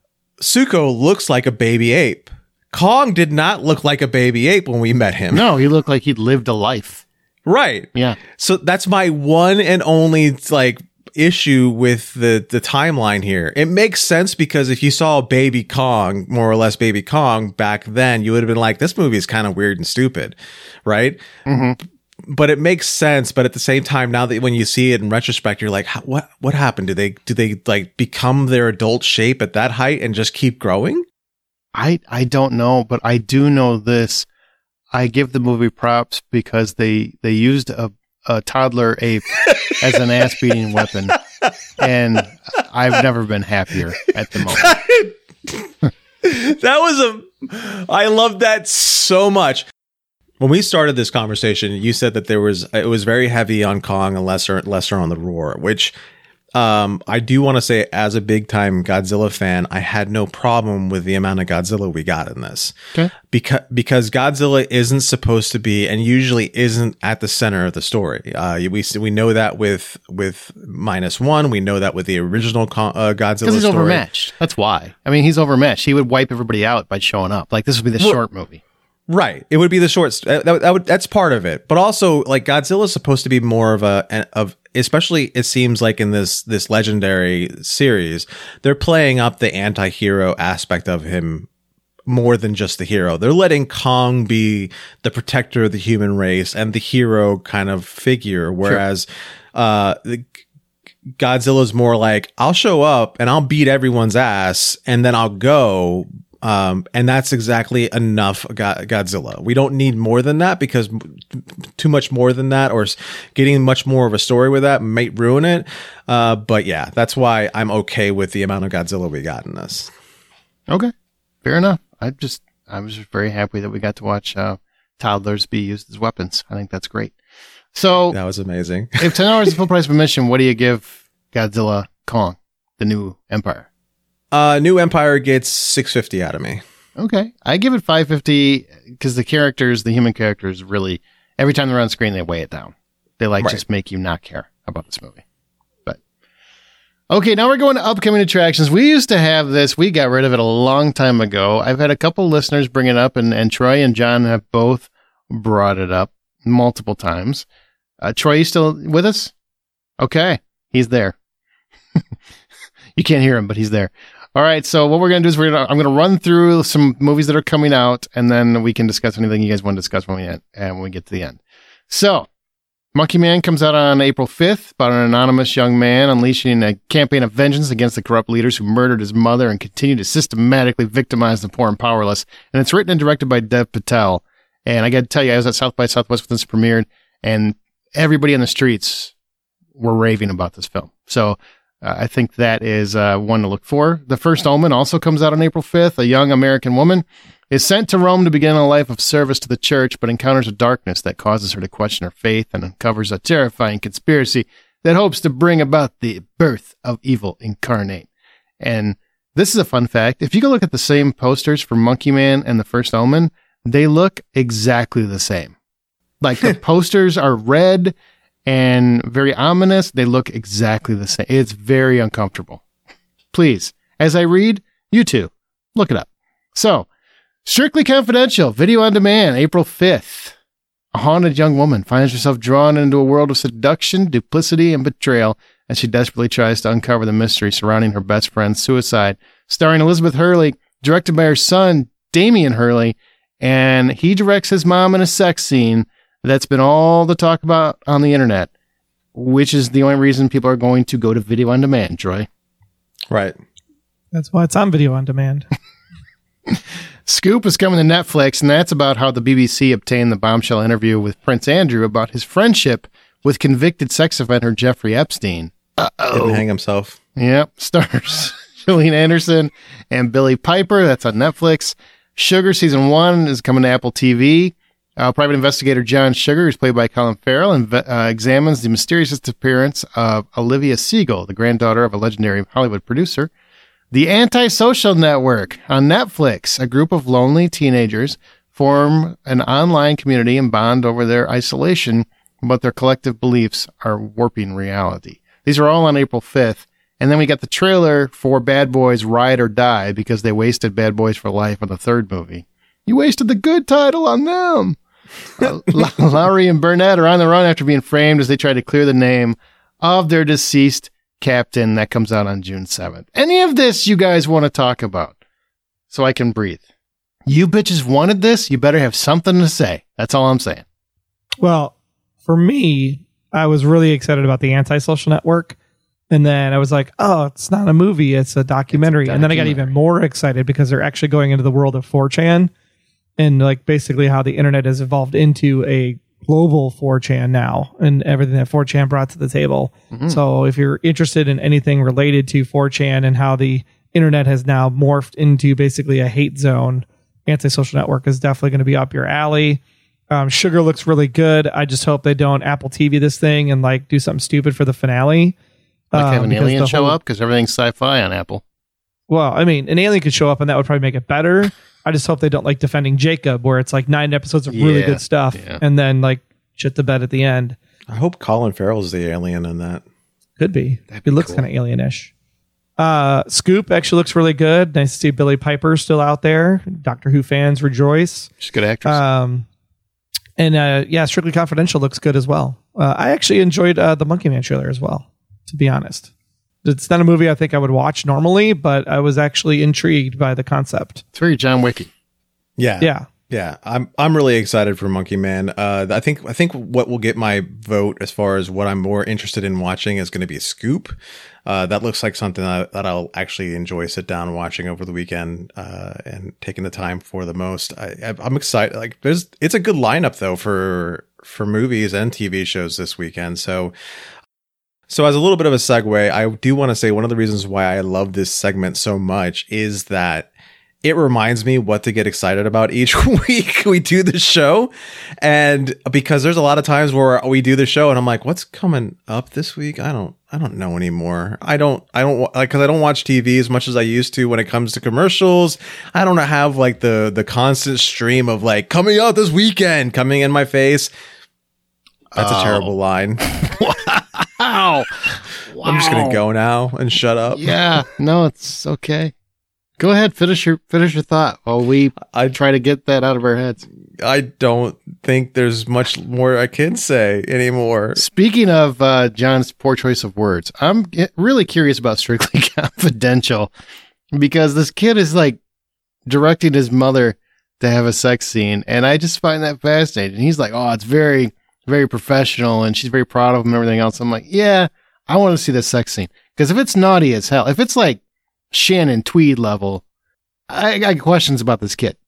Suko looks like a baby ape. Kong did not look like a baby ape when we met him. No, he looked like he'd lived a life. Right. Yeah. So that's my one and only like issue with the the timeline here. It makes sense because if you saw baby Kong, more or less baby Kong back then, you would have been like, this movie is kind of weird and stupid, right? Mm-hmm. But it makes sense. But at the same time, now that when you see it in retrospect, you're like, "How- what what happened? Do they do they like become their adult shape at that height and just keep growing? I I don't know, but I do know this. I give the movie props because they they used a, a toddler ape as an ass beating weapon, and I've never been happier at the moment. That was a, I love that so much. When we started this conversation, you said that there was, it was very heavy on Kong and lesser, lesser on the Roar, which, um, I do want to say as a big time Godzilla fan, I had no problem with the amount of Godzilla we got in this. Okay. Because, because Godzilla isn't supposed to be, and usually isn't at the center of the story. Uh, we, we know that with, with minus one. We know that with the original Con- uh, Godzilla Because he's story. overmatched. That's why. I mean, he's overmatched. He would wipe everybody out by showing up. Like, this would be the Well, short movie. Right. It would be the short. That, that would, that's part of it. But also, like, Godzilla is supposed to be more of a, an- of, especially it seems like in this, this legendary series, they're playing up the anti-hero aspect of him more than just the hero. They're letting Kong be the protector of the human race and the hero kind of figure. Whereas, uh, the, Godzilla's more like, I'll show up and I'll beat everyone's ass and then I'll go. Um, and that's exactly enough Go- Godzilla. We don't need more than that because m- too much more than that or s- getting much more of a story with that might ruin it. Uh, but yeah, that's why I'm okay with the amount of Godzilla we got in this. Okay. Fair enough. I just, I was just very happy that we got to watch uh, toddlers be used as weapons. I think that's great. So, That was amazing. if ten dollars is full price of admission, what do you give Godzilla Kong, the new Empire? Uh, New Empire gets six fifty out of me. Okay. I give it five fifty because the characters, the human characters, really, every time they're on screen, they weigh it down. They like Right. just make you not care about this movie. But okay, now we're going to upcoming attractions. We used to have this. We got rid of it a long time ago. I've had a couple listeners bring it up, and, and Troy and John have both brought it up multiple times. Uh, Troy, you still with us? Okay. He's there. You can't hear him, but he's there. All right, so what we're going to do is we're gonna, I'm going to run through some movies that are coming out, and then we can discuss anything you guys want to discuss when we end, and when we get to the end. So, Monkey Man comes out on April fifth, about an anonymous young man unleashing a campaign of vengeance against the corrupt leaders who murdered his mother and continue to systematically victimize the poor and powerless. And it's written and directed by Dev Patel. And I got to tell you, I was at South by Southwest when this premiered, and everybody on the streets were raving about this film. So, Uh, I think that is uh, one to look for. The First Omen also comes out on April fifth. A young American woman is sent to Rome to begin a life of service to the church, but encounters a darkness that causes her to question her faith and uncovers a terrifying conspiracy that hopes to bring about the birth of evil incarnate. And this is a fun fact. If you go look at the same posters for Monkey Man and The First Omen, they look exactly the same. Like the posters are red and very ominous. They look exactly the same. It's very uncomfortable. Please, as I read, you too, look it up. So, Strictly Confidential, video on demand, April fifth. A haunted young woman finds herself drawn into a world of seduction, duplicity, and betrayal as she desperately tries to uncover the mystery surrounding her best friend's suicide. Starring Elizabeth Hurley, directed by her son, Damian Hurley, and he directs his mom in a sex scene that's been all the talk about on the internet, which is the only reason people are going to go to video on demand, Troy. Right. That's why it's on video on demand. Scoop is coming to Netflix, and that's about how the B B C obtained the bombshell interview with Prince Andrew about his friendship with convicted sex offender Jeffrey Epstein. Uh-oh. Didn't hang himself. Yep. Stars Gillian Anderson and Billy Piper. That's on Netflix. Sugar season one is coming to Apple T V. Uh, private investigator John Sugar, who's played by Colin Farrell, and uh, examines the mysterious disappearance of Olivia Siegel, the granddaughter of a legendary Hollywood producer. The Antisocial Network on Netflix. A group of lonely teenagers form an online community and bond over their isolation, but their collective beliefs are warping reality. These are all on April fifth. And then we got the trailer for Bad Boys Ride or Die, because they wasted Bad Boys for Life on the third movie. You wasted the good title on them. Uh, Lowry and Burnett are on the run after being framed as they try to clear the name of their deceased captain. That comes out on June seventh. Any of this you guys want to talk about so I can breathe? You bitches wanted this. You better have something to say. That's all I'm saying. Well, for me, I was really excited about the Antisocial Network. And then I was like, oh, it's not a movie. It's a documentary. It's a documentary. And then I got even more excited because they're actually going into the world of four chan. And like basically how the internet has evolved into a global four chan now and everything that four chan brought to the table. Mm-hmm. So if you're interested in anything related to four chan and how the internet has now morphed into basically a hate zone, Antisocial Network is definitely going to be up your alley. Um, Sugar looks really good. I just hope they don't Apple T V this thing and like do something stupid for the finale. Like have um, an alien whole, show up because everything's sci-fi on Apple. Well, I mean, an alien could show up and that would probably make it better. I just hope they don't like Defending Jacob, where it's like nine episodes of really yeah, good stuff yeah. and then like shit the bed at the end. I hope Colin Farrell's the alien in that. Could be. That'd It be looks cool. kind of alienish. Uh, Scoop actually looks really good. Nice to see Billy Piper still out there. Doctor Who fans rejoice. She's a good actress. Um, and uh, yeah, Strictly Confidential looks good as well. Uh, I actually enjoyed uh, the Monkey Man trailer as well, to be honest. It's not a movie I think I would watch normally, but I was actually intrigued by the concept. It's very John Wicky. Yeah. Yeah. Yeah, I'm I'm really excited for Monkey Man. Uh, I think I think what will get my vote as far as what I'm more interested in watching is going to be Scoop. Uh, that looks like something that, that I'll actually enjoy sit down watching over the weekend uh, and taking the time for the most. I, I'm excited. Like, there's it's a good lineup though for for movies and T V shows this weekend. So. So as a little bit of a segue, I do want to say one of the reasons why I love this segment so much is that it reminds me what to get excited about each week we do the show. And because there's a lot of times where we do the show and I'm like, what's coming up this week? I don't, I don't know anymore. I don't, I don't like, cause I don't watch T V as much as I used to when it comes to commercials. I don't have like the, the constant stream of like coming out this weekend coming in my face. That's Oh. a terrible line. Wow. I'm just going to go now and shut up. Yeah. No, it's okay. Go ahead. Finish your, finish your thought while we I try to get that out of our heads. I don't think there's much more I can say anymore. Speaking of uh, John's poor choice of words, I'm ge- really curious about Strictly Confidential because this kid is like directing his mother to have a sex scene. And I just find that fascinating. He's like, oh, it's very, very professional and she's very proud of him and everything else. I'm like, yeah, I want to see this sex scene. Because if it's naughty as hell, if it's like Shannon Tweed level, I, I got questions about this kid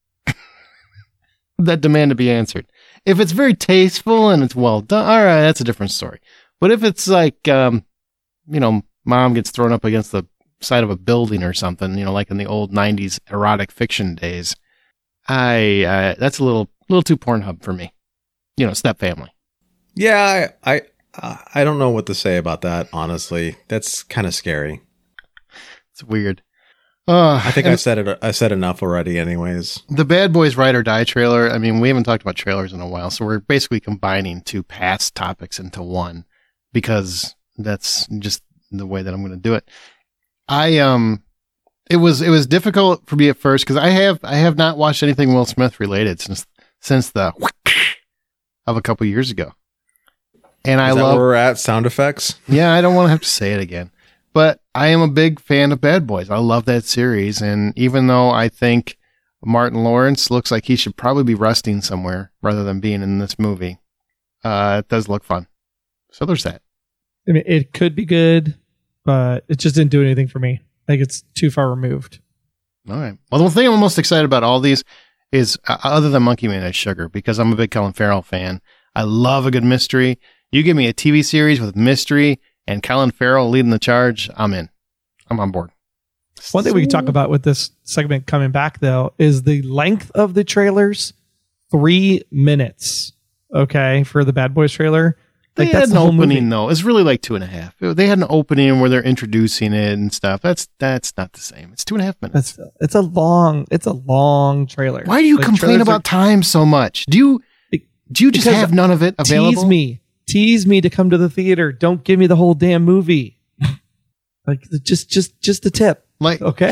that demand to be answered. If it's very tasteful and it's well done, all right, that's a different story. But if it's like, um, you know, mom gets thrown up against the side of a building or something, you know, like in the old nineties erotic fiction days, I uh, that's a little little too Pornhub for me. You know, step family. Yeah, I I I don't know what to say about that, honestly. That's kind of scary. It's weird. Uh, I think I said it I said enough already anyways. The Bad Boys Ride or Die trailer, I mean, we haven't talked about trailers in a while, so we're basically combining two past topics into one because that's just the way that I'm going to do it. I um it was it was difficult for me at first cuz I have I have not watched anything Will Smith related since since the of a couple years ago. And Is I that love where we're at sound effects. Yeah, I don't want to have to say it again. But I am a big fan of Bad Boys. I love that series. And even though I think Martin Lawrence looks like he should probably be resting somewhere rather than being in this movie, uh, it does look fun. So there's that. I mean, it could be good, but it just didn't do anything for me. Like it's too far removed. All right. Well, the thing I'm most excited about all these is, uh, other than Monkey Man, is Sugar, because I'm a big Colin Farrell fan. I love a good mystery. You give me a T V series with mystery and Colin Farrell leading the charge, I'm in. I'm on board. One thing we can talk about with this segment coming back, though, is the length of the trailers. Three minutes, okay, for the Bad Boys trailer. They Like had that's an the whole opening movie. though. It's really like two and a half. They had an opening where they're introducing it and stuff. That's that's not the same. It's two and a half minutes. That's it's a long, it's a long trailer. Why do you Like, complain trailers about time so much? Do you do you just Because have none of it are, available? tease me, tease me to come to the theater. Don't give me the whole damn movie. Like just, just, just a tip, Like okay?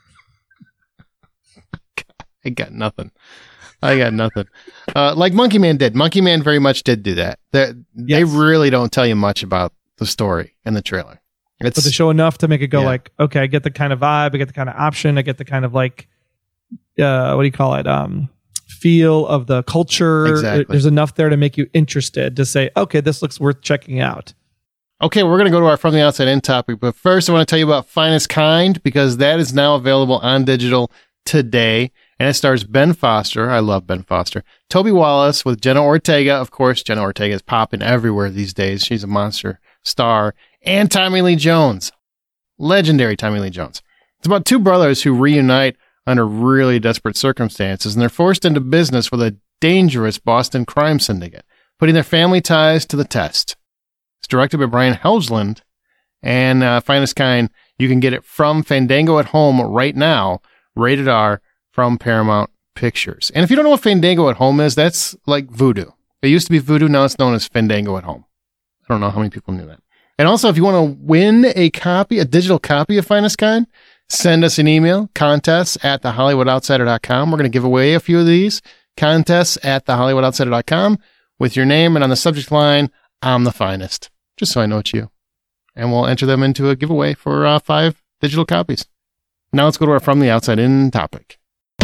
I got nothing. I got nothing. Uh, like Monkey Man did. Monkey Man very much did do that. They they Yes. really don't tell you much about the story in the trailer. It's But they show enough to make it go Yeah. like, okay, I get the kind of vibe, I get the kind of option, I get the kind of like, uh, what do you call it? Um, feel of the culture. Exactly. There's enough there to make you interested to say, okay, this looks worth checking out. Okay, we're going to go to our From the Outside In topic, but first I want to tell you about Finest Kind because that is now available on digital today, and it stars Ben Foster. I love Ben Foster. Toby Wallace with Jenna Ortega. Of course, Jenna Ortega is popping everywhere these days. She's a monster star. And Tommy Lee Jones. Legendary Tommy Lee Jones. It's about two brothers who reunite under really desperate circumstances, and they're forced into business with a dangerous Boston crime syndicate, putting their family ties to the test. It's directed by Brian Helgeland, and uh, Finest Kind, you can get it from Fandango at Home right now, rated R, from Paramount Pictures. And if you don't know what Fandango at Home is, that's like Vudu. It used to be Vudu, now it's known as Fandango at Home. I don't know how many people knew that. And also, if you want to win a copy, a digital copy of Finest Kind, send us an email, contests at the hollywood outsider dot com. We're going to give away a few of these, contests at the hollywood outsider dot com, with your name, and on the subject line, I'm the finest, just so I know it's you. And we'll enter them into a giveaway for uh, five digital copies. Now let's go to our From the Outside In topic.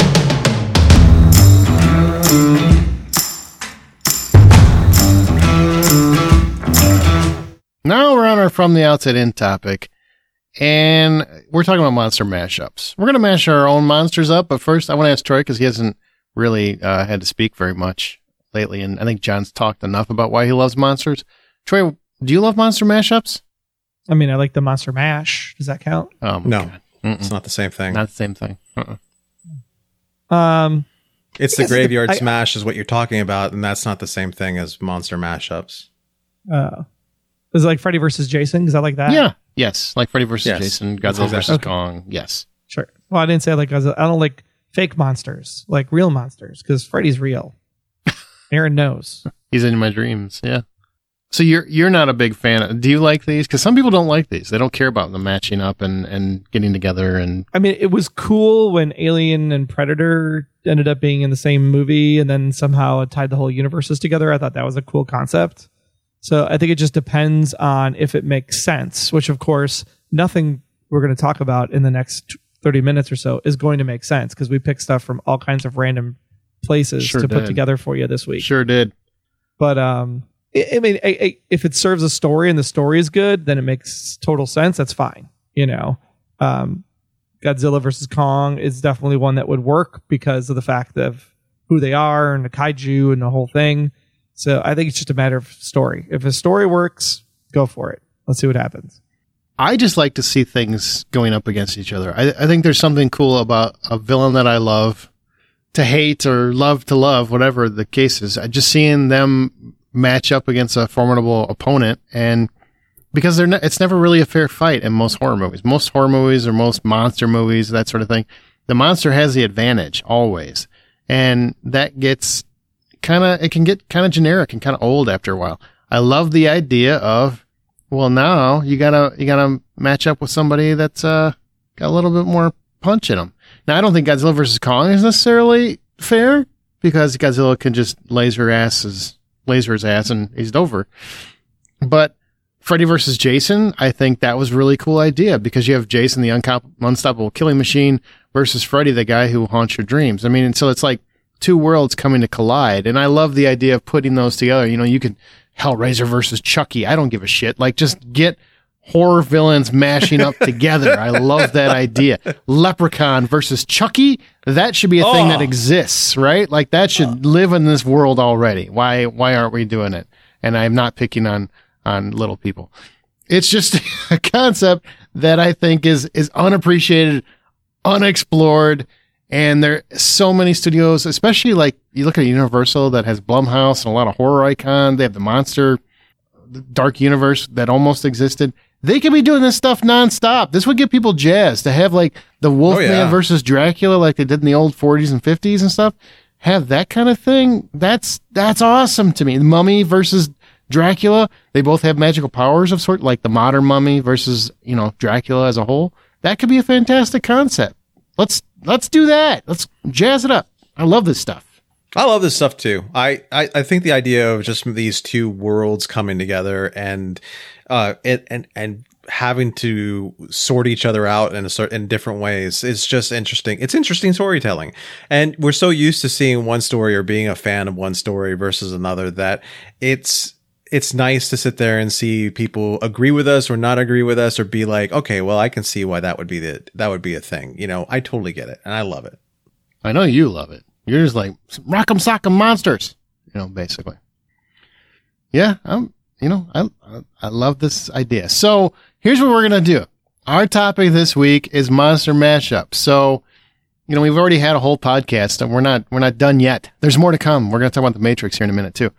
Now we're on our From the Outside In topic, and we're talking about monster mashups. We're going to mash our own monsters up, but first I want to ask Troy, because he hasn't really uh, had to speak very much lately, and I think John's talked enough about why he loves monsters. Troy, do you love monster mashups? I mean, I like the Monster Mash. Does that count? Oh, my No, God. Mm-mm. it's not the same thing. Not the same thing. Uh-uh. Um, It's the Yes, Graveyard I- Smash is what you're talking about, and that's not the same thing as monster mashups. uh, is it like Freddy versus Jason? Because I like that. Yeah. Yes. Like Freddy versus Yes. Jason, That's Godzilla exactly- versus Okay. Kong. Yes. Sure. Well, I didn't say like I don't like fake monsters, like real monsters, because Freddy's real. Aaron knows. He's in my dreams. Yeah. So you're you're not a big fan. Of, do you like these? Because some people don't like these. They don't care about them matching up and, and getting together. And I mean, it was cool when Alien and Predator ended up being in the same movie, and then somehow it tied the whole universes together. I thought that was a cool concept. So I think it just depends on if it makes sense, which of course, nothing we're going to talk about in the next thirty minutes or so is going to make sense because we picked stuff from all kinds of random places Sure to put did. together for you this week. sure did. But um, I, I mean, I, I, if it serves a story and the story is good, then it makes total sense. That's fine. You know, um, Godzilla versus Kong is definitely one that would work because of the fact of who they are and the kaiju and the whole thing. So I think it's just a matter of story. If a story works, go for it. Let's see what happens. I just like to see things going up against each other. I, I think there's something cool about a villain that I love to hate or love to love, whatever the case is. I just seeing them match up against a formidable opponent, and because they're not, it's never really a fair fight in most horror movies. Most horror movies or most monster movies, that sort of thing, the monster has the advantage always, and that gets kind of it can get kind of generic and kind of old after a while. I love the idea of, well, now you gotta you gotta match up with somebody that's uh, got a little bit more punch in them. Now, I don't think Godzilla versus Kong is necessarily fair because Godzilla can just laser ass his laser his ass and he's over. But Freddy versus Jason, I think that was a really cool idea because you have Jason, the uncop- unstoppable killing machine, versus Freddy, the guy who haunts your dreams. I mean, and so it's like two worlds coming to collide. And I love the idea of putting those together. You know, you could Hellraiser versus Chucky. I don't give a shit. Like, just get horror villains mashing up together. I love that idea. Leprechaun versus Chucky. That should be a thing Oh. that exists, right? Like, that should live in this world already. Why, why aren't we doing it? And I'm not picking on, on little people. It's just a concept that I think is is unappreciated, unexplored, and there are so many studios, especially like you look at Universal that has Blumhouse and a lot of horror icon. They have the monster, the dark universe that almost existed. They could be doing this stuff nonstop. This would get people jazzed to have like the Wolfman Oh, yeah. versus Dracula, like they did in the old forties and fifties and stuff. Have that kind of thing. That's that's awesome to me. The Mummy versus Dracula. They both have magical powers of sort, like the modern Mummy versus, you know, Dracula as a whole. That could be a fantastic concept. Let's let's do that. Let's jazz it up. I love this stuff. I love this stuff too. I, I, I think the idea of just these two worlds coming together and uh it, and and having to sort each other out in a certain in different ways is just interesting. It's interesting storytelling, and we're so used to seeing one story or being a fan of one story versus another that it's it's nice to sit there and see people agree with us or not agree with us or be like, okay, well, I can see why that would be the that would be a thing. You know, I totally get it and I love it. I know you love it. You're just like rock'em sock'em monsters, you know, basically. Yeah, I'm. You know, I I love this idea. So here's what we're gonna do. Our topic this week is monster mashup. So, you know, we've already had a whole podcast, and we're not we're not done yet. There's more to come. We're gonna talk about the Matrix here in a minute too.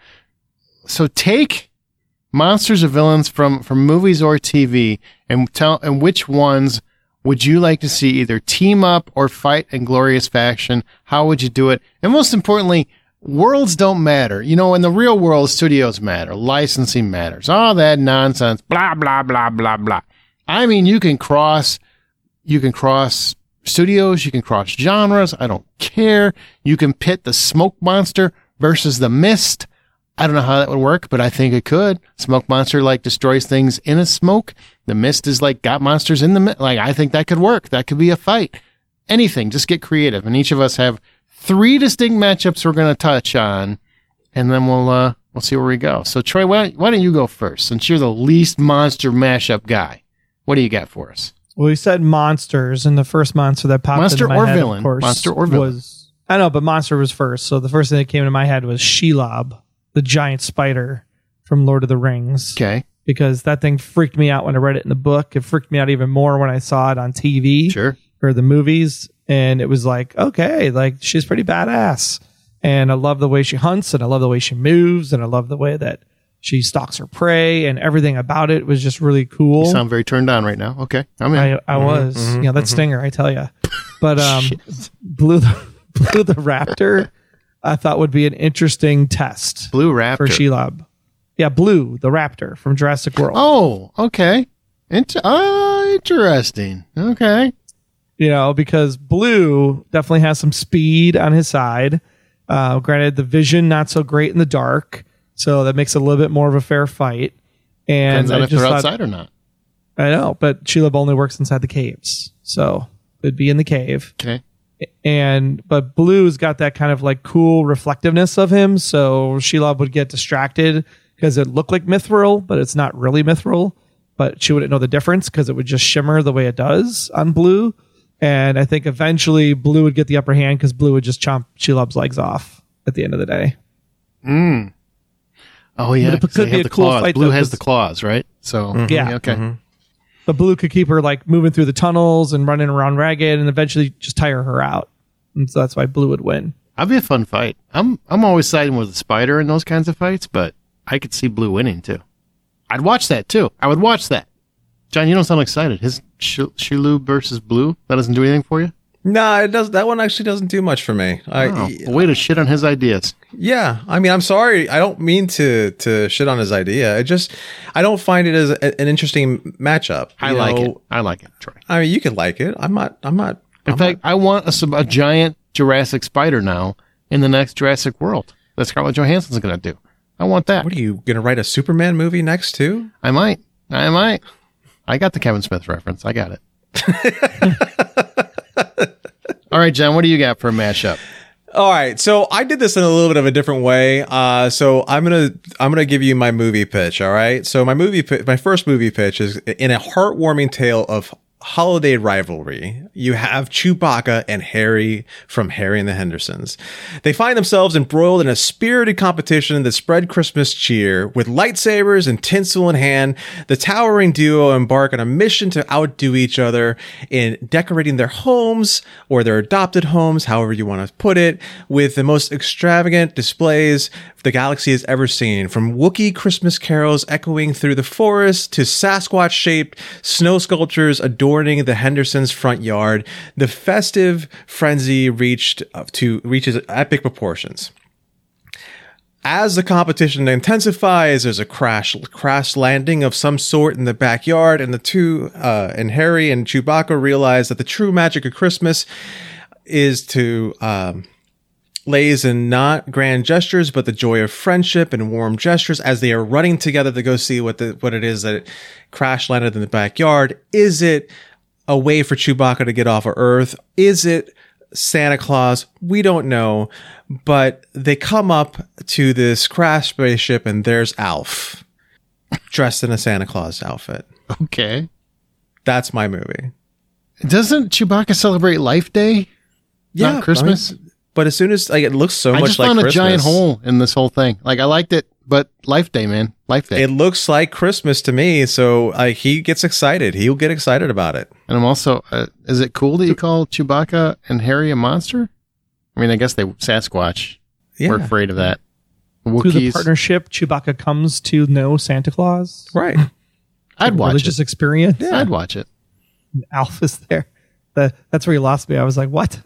So take monsters or villains from from movies or T V, and tell and which ones would you like to see either team up or fight in glorious fashion? How would you do it? And most importantly, worlds don't matter. You know, in the real world, studios matter. Licensing matters. All that nonsense. Blah, blah, blah, blah, blah. I mean, you can cross, you can cross studios. You can cross genres. I don't care. You can pit the smoke monster versus the mist. I don't know how that would work, but I think it could. Smoke monster like destroys things in a smoke. The mist is like got monsters in the mist. Like, I think that could work. That could be a fight. Anything. Just get creative. And each of us have three distinct matchups we're going to touch on, and then we'll uh, we'll see where we go. So, Troy, why, why don't you go first, since you're the least monster mashup guy? What do you got for us? Well, you said monsters, and the first monster that popped Monster into my or head, villain? of course, Monster or villain? was I know, but monster was first. So the first thing that came into my head was Shelob, the giant spider from Lord of the Rings. Okay. Because that thing freaked me out when I read it in the book. It freaked me out even more when I saw it on T V Sure. or the movies. And it was like, okay, like she's pretty badass. And I love the way she hunts, and I love the way she moves, and I love the way that she stalks her prey, and everything about it was just really cool. You sound very turned on right now. Okay. I'm in. I, I was. mhm, yeah, that mhm. stinger, I tell you. But um, Blue the, Blue the Raptor, I thought would be an interesting test Blue Raptor. for Shelob. Yeah, Blue the Raptor from Jurassic World. Oh, okay. Inter- oh, interesting. Okay. You know, because Blue definitely has some speed on his side. Uh, granted, the vision not so great in the dark, so that makes it a little bit more of a fair fight. And Depends on I if just they're thought, outside or not. I know, but Shelob only works inside the caves, so it'd be in the cave. Okay. And but Blue's got that kind of like cool reflectiveness of him, so Shelob would get distracted because it looked like mithril, but it's not really mithril. But she wouldn't know the difference because it would just shimmer the way it does on Blue. And I think eventually Blue would get the upper hand because Blue would just chomp Shelob's legs off at the end of the day. Mm. Oh, yeah. But it 'cause could they be have a the cool claws. fight, Blue though, has 'cause- the claws, right? So, Mhm. Yeah. Okay. Mhm. But Blue could keep her like moving through the tunnels and running around ragged and eventually just tire her out. And so that's why Blue would win. That'd be a fun fight. I'm I'm always siding with the spider in those kinds of fights, but I could see Blue winning too. I'd watch that too. I would watch that. John, you don't sound excited. His Sh- Shelob versus Blue, that doesn't do anything for you? No, it does. That one actually doesn't do much for me. I, Oh, a way to shit on his ideas. yeah. I mean, I'm sorry. I don't mean to to shit on his idea. I just I don't find it as a, an interesting matchup. I you like know? it. I like it, Troy. I mean, you can like it. I'm not. I'm not. In I'm fact, I want a, sub- a giant Jurassic spider now in the next Jurassic World that Scarlett Johansson's going to do. I want that. What are you gonna write a Superman movie next too? I might. I might. I got the Kevin Smith reference. I got it. All right, John, what do you got for a mashup? All right, so I did this in a little bit of a different way. Uh, so I'm gonna I'm gonna give you my movie pitch. All right, so my movie pi- my first movie pitch is in a heartwarming tale of holiday rivalry. You have Chewbacca and Harry from Harry and the Hendersons. They find themselves embroiled in a spirited competition that spread Christmas cheer. With lightsabers and tinsel in hand, the towering duo embark on a mission to outdo each other in decorating their homes or their adopted homes, however you want to put it, with the most extravagant displays the galaxy has ever seen. From Wookiee Christmas carols echoing through the forest to Sasquatch-shaped snow sculptures adorning the Hendersons' front yard, the festive frenzy reached to reaches epic proportions. As the competition intensifies, there's a crash crash landing of some sort in the backyard, and the two uh, and Harry and Chewbacca realize that the true magic of Christmas is to um, lays in not grand gestures, but the joy of friendship and warm gestures as they are running together to go see what the what it is that crash landed in the backyard. Is it a way for Chewbacca to get off of Earth? Is it Santa Claus? We don't know, but they come up to this crash spaceship and there's Alf dressed in a Santa Claus outfit. Okay. That's my movie. Doesn't Chewbacca celebrate Life Day? Yeah. Not Christmas? I mean, but as soon as like it looks so I much just like found Christmas. a giant hole in this whole thing. Like I liked it, but Life Day, man. Life Day. It looks like Christmas to me, so like he gets excited. He'll get excited about it. And I'm also, uh, is it cool that you call Chewbacca and Harry a monster? I mean, I guess they Sasquatch. Yeah. We're afraid of that. Through the Wookiees. partnership, Chewbacca comes to know Santa Claus. Right. I'd watch Religious it. experience. Yeah. I'd watch it. Alf is there. The, that's where he lost me. I was like, what?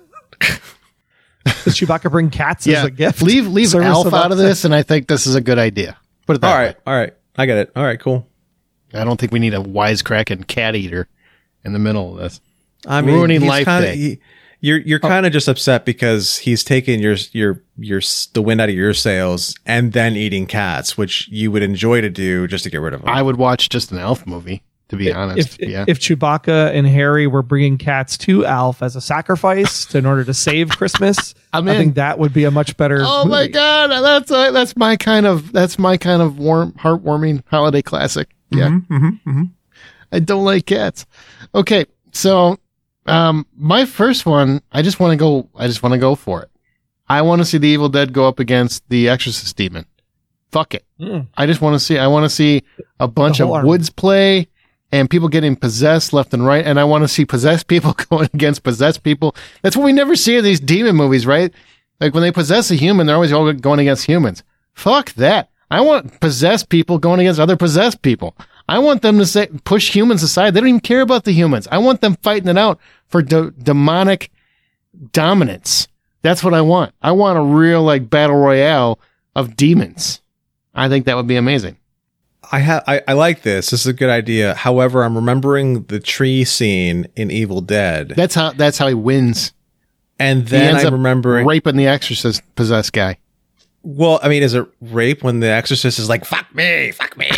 Does Chewbacca bring cats Yeah. as a gift? Leave leave Service Alf of out of Alf? this, and I think this is a good idea. Put it that All way. right. All right. I get it. All right. Cool. I don't think we need a wisecracking cat eater in the middle of this. I mean, Ruining he's Life kinda, Day. He, you're you're kind of just upset because he's taking your your your the wind out of your sails and then eating cats, which you would enjoy to do just to get rid of them. I would watch just an Elf movie, to be honest. If, yeah. if Chewbacca and Harry were bringing cats to Alf as a sacrifice to, in order to save Christmas, I'm I in. think that would be a much better. Oh my movie. god, that's uh, that's my kind of that's my kind of warm, heartwarming holiday classic. Yeah, Mhm, mhm, mhm. I don't like cats. Okay, so um, my first one, I just want to go. I just want to go for it. I want to see the Evil Dead go up against the Exorcist demon. Fuck it. Mm. I just want to see. I want to see a bunch The of whole army. woods play and people getting possessed left and right. And I want to see possessed people going against possessed people. That's what we never see in these demon movies, right? Like when they possess a human, they're always all going against humans. Fuck that. I want possessed people going against other possessed people. I want them to say push humans aside. They don't even care about the humans. I want them fighting it out for de- demonic dominance. That's what I want. I want a real like battle royale of demons. I think that would be amazing. I have I, I like this. This is a good idea. However, I'm remembering the tree scene in Evil Dead, That's how. That's how he wins. and He then ends I'm up remembering. raping the Exorcist possessed guy. Well, I mean, is it rape when the Exorcist is like "fuck me, fuck me"?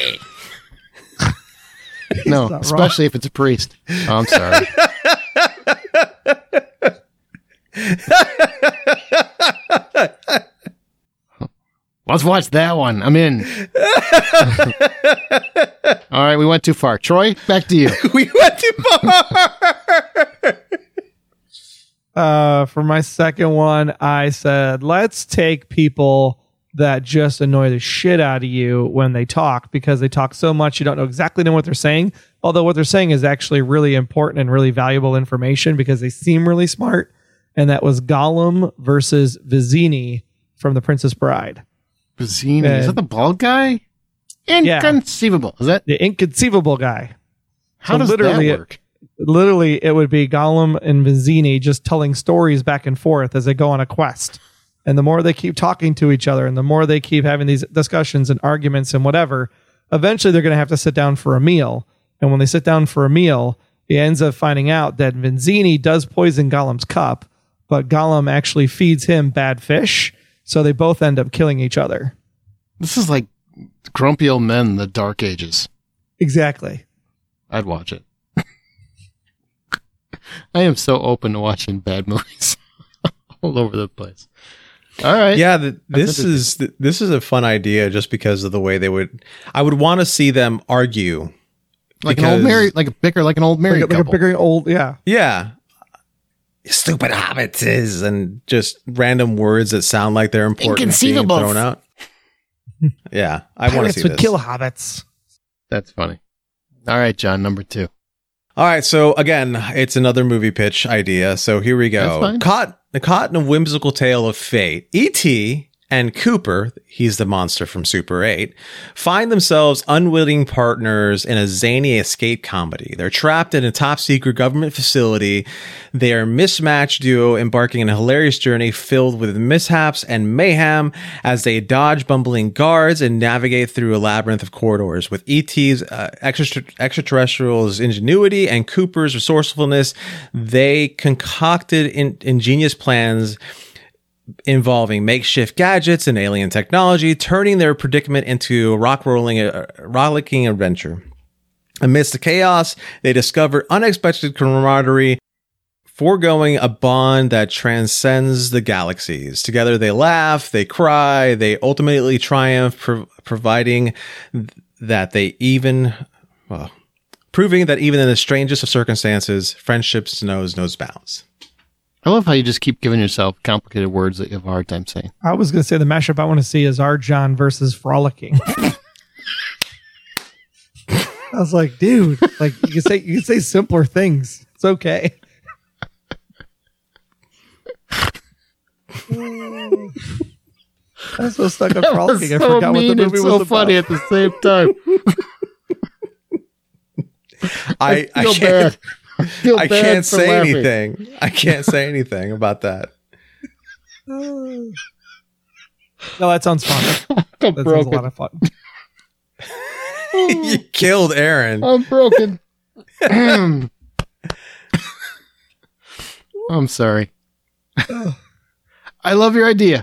No, not wrong. especially if it's a priest. Oh, I'm sorry. Let's watch that one. I'm in. All right, we went too far. Troy, back to you. We went too far. Uh, for my second one, I said, let's take people that just annoy the shit out of you when they talk, because they talk so much you don't know exactly know what they're saying. Although what they're saying is actually really important and really valuable information because they seem really smart. And that was Gollum versus Vizzini from The Princess Bride. Vizzini. Uh, Is that the bald guy? Yeah. Inconceivable. Is that The inconceivable guy. how So does literally that work? Literally, it would be Gollum and Vizzini just telling stories back and forth as they go on a quest. And the more they keep talking to each other and the more they keep having these discussions and arguments and whatever, eventually they're going to have to sit down for a meal. And when they sit down for a meal, he ends up finding out that Vizzini does poison Gollum's cup, but Gollum actually feeds him bad fish. So they both end up killing each other. This is like grumpy old men in the Dark Ages. Exactly. I'd watch it. I am so open to watching bad movies all over the place. All right. Yeah, the, this interesting. is th- this is a fun idea just because of the way they would. I would want to see them argue Like an old Because- married, like a bicker, like an old married Like, a- like a couple. bigger old, yeah. Yeah. Stupid hobbits is, and just random words that sound like they're important being Inconceivable. thrown out. Yeah, I want to Pirates see would this. kill hobbits. That's funny. All right, John, number two. All right, so again, it's another movie pitch idea. So here we That's go. fine. Caught, caught in a whimsical tale of fate, E T and Cooper, he's the monster from Super eight, find themselves unwitting partners in a zany escape comedy. They're trapped in a top-secret government facility. They are a mismatched duo embarking on a hilarious journey filled with mishaps and mayhem as they dodge bumbling guards and navigate through a labyrinth of corridors. With E T's uh, extra, extraterrestrial's ingenuity and Cooper's resourcefulness, they concocted in, ingenious plans involving makeshift gadgets and alien technology, turning their predicament into a rock-rolling, uh, rollicking adventure. Amidst the chaos, they discover unexpected camaraderie, foregoing a bond that transcends the galaxies. Together, they laugh, they cry, they ultimately triumph, pro- providing that they even, well, proving that even in the strangest of circumstances, friendship knows no bounds. I love how you just keep giving yourself complicated words that you have a hard time saying. I was going to say the mashup I want to see is our John versus Frolicking. I was like, dude, like you can say you can say simpler things. It's okay. I'm so stuck on frolicking. I forgot what the movie it's was so about. funny at the same time. I, I feel can't, bad. Feel I bad can't for say laughing. anything. I can't say anything about that. No, that sounds fun. I'm That sounds a broken. lot of fun. You killed Aaron. I'm broken. I'm sorry. I love your idea.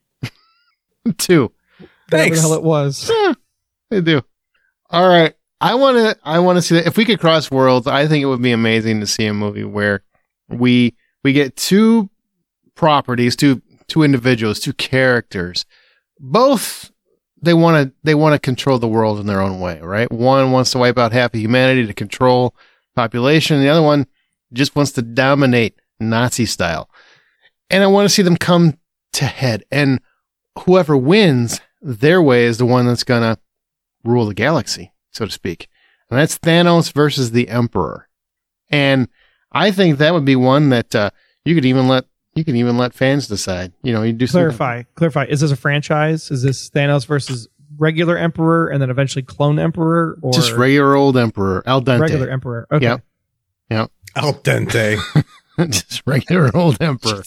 Two. Whatever the Thanks. hell it was. Yeah, I do. All right. I want to I want to see that. If we could cross worlds, I think it would be amazing to see a movie where we we get two properties, two two individuals, two characters. Both they want to they want to control the world in their own way, right? One wants to wipe out half of humanity to control population, the other one just wants to dominate Nazi style. And I want to see them come to head, and whoever wins their way is the one that's going to rule the galaxy, so to speak. And that's Thanos versus the Emperor. And I think that would be one that uh, you could even let you can even let fans decide. You know, you do something- Clarify. Clarify. Is this a franchise? Is this Thanos versus regular Emperor and then eventually clone Emperor, or just regular old Emperor, al dente. regular Emperor? Okay. Yep. Yep. Al dente. Just regular old Emperor.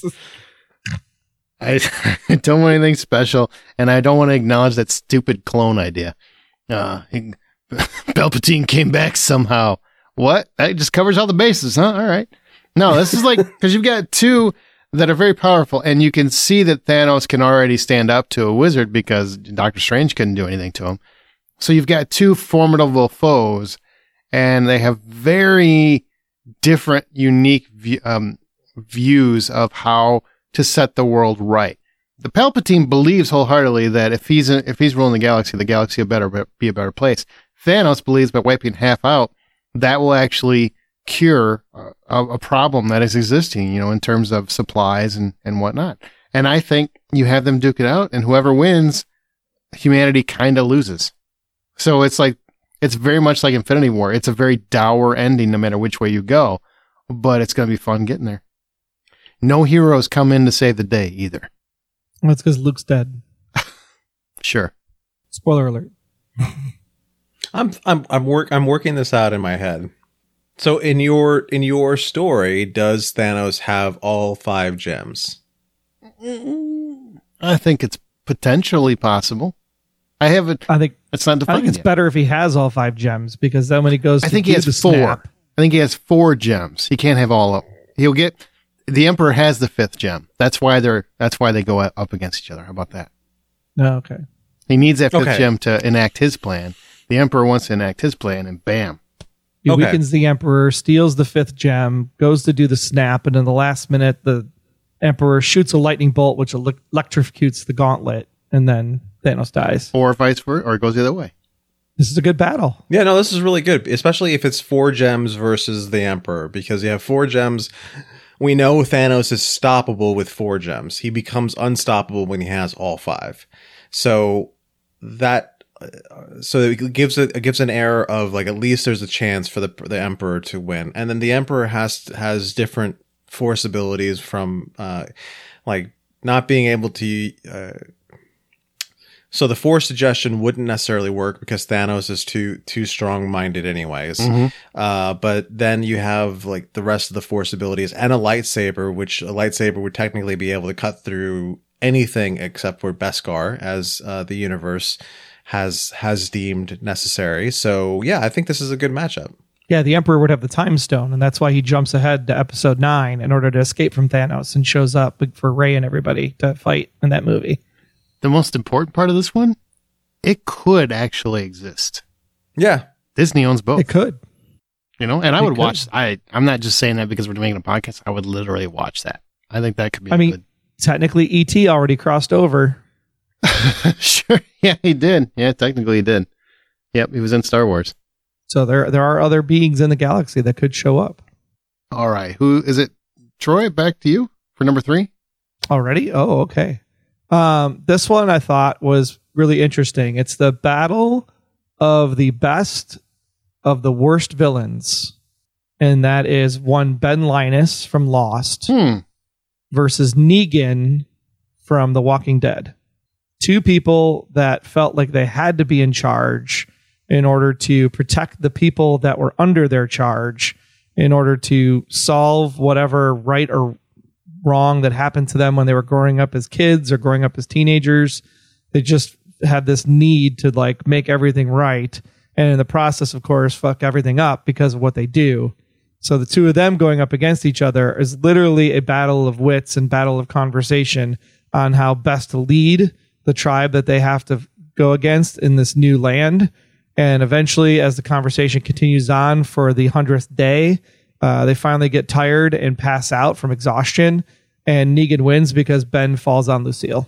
I, I don't want anything special, and I don't want to acknowledge that stupid clone idea. Uh, he, Palpatine came back somehow. What? That just covers all the bases, huh? All right. No, this is like, because you've got two that are very powerful, and you can see that Thanos can already stand up to a wizard because Doctor Strange couldn't do anything to him. So you've got two formidable foes, and they have very different, unique view, um, views of how to set the world right. The Palpatine believes wholeheartedly that if he's if he's ruling the galaxy, the galaxy will better be a better place. Thanos believes by wiping half out, that will actually cure a, a problem that is existing, you know, in terms of supplies and, and whatnot. And I think you have them duke it out, and whoever wins, humanity kind of loses. So it's like, it's very much like Infinity War. It's a very dour ending no matter which way you go, but it's going to be fun getting there. No heroes come in to save the day either. That's because Luke's dead. Sure. Spoiler alert. I'm I'm I'm work I'm working this out in my head. So in your in your story, does Thanos have all five gems? I think it's potentially possible. I haven't, I think it's not I defined think it's yet. better if he has all five gems, because then when he goes, I to think he do has the four. snap- I think he has four gems. He can't have all of them. He'll get, the Emperor has the fifth gem. That's why they're, that's why they go up against each other. How about that? No, okay. He needs that fifth Okay. gem to enact his plan. The Emperor wants to enact his plan, and bam. He Okay. weakens the Emperor, steals the fifth gem, goes to do the snap, and in the last minute, the Emperor shoots a lightning bolt, which elec- electrocutes the gauntlet, and then Thanos dies. Or vice versa, or it goes the other way. This is a good battle. Yeah, no, this is really good, especially if it's four gems versus the Emperor, because you have four gems. We know Thanos is stoppable with four gems. He becomes unstoppable when he has all five. So that, so it gives it, it gives an air of like, at least there's a chance for the the Emperor to win. And then the Emperor has has different force abilities from, uh, like not being able to, uh, so the force suggestion wouldn't necessarily work because Thanos is too too strong-minded anyways. Mm-hmm. Uh, but then you have like the rest of the force abilities and a lightsaber, which a lightsaber would technically be able to cut through anything except for Beskar, as uh, the universe has has deemed necessary. So yeah, I think this is a good matchup. Yeah, the Emperor would have the time stone, and that's why he jumps ahead to episode nine in order to escape from Thanos and shows up for Rey and everybody to fight in that movie. The most important part of this one, it could actually exist. Yeah. Disney owns both. It could. You know, and I It would could. watch, I, I'm not just saying that because we're making a podcast. I would literally watch that. I think that could be I a mean, good. technically E T already crossed over. Sure. Yeah, he did. Yeah, technically he did. Yep, he was in Star Wars. So there there are other beings in the galaxy that could show up. All right. Who is it? Troy, back to you for number three. Already? Oh, okay. Um, this one I thought was really interesting. It's the battle of the best of the worst villains. And that is one Ben Linus from Lost Hmm. versus Negan from The Walking Dead. Two people that felt like they had to be in charge in order to protect the people that were under their charge, in order to solve whatever right or wrong that happened to them when they were growing up as kids or growing up as teenagers. They just had this need to like make everything right. And in the process, of course, fuck everything up because of what they do. So the two of them going up against each other is literally a battle of wits and battle of conversation on how best to lead the tribe that they have to go against in this new land. And eventually, as the conversation continues on for the hundredth day, uh, they finally get tired and pass out from exhaustion. And Negan wins because Ben falls on Lucille.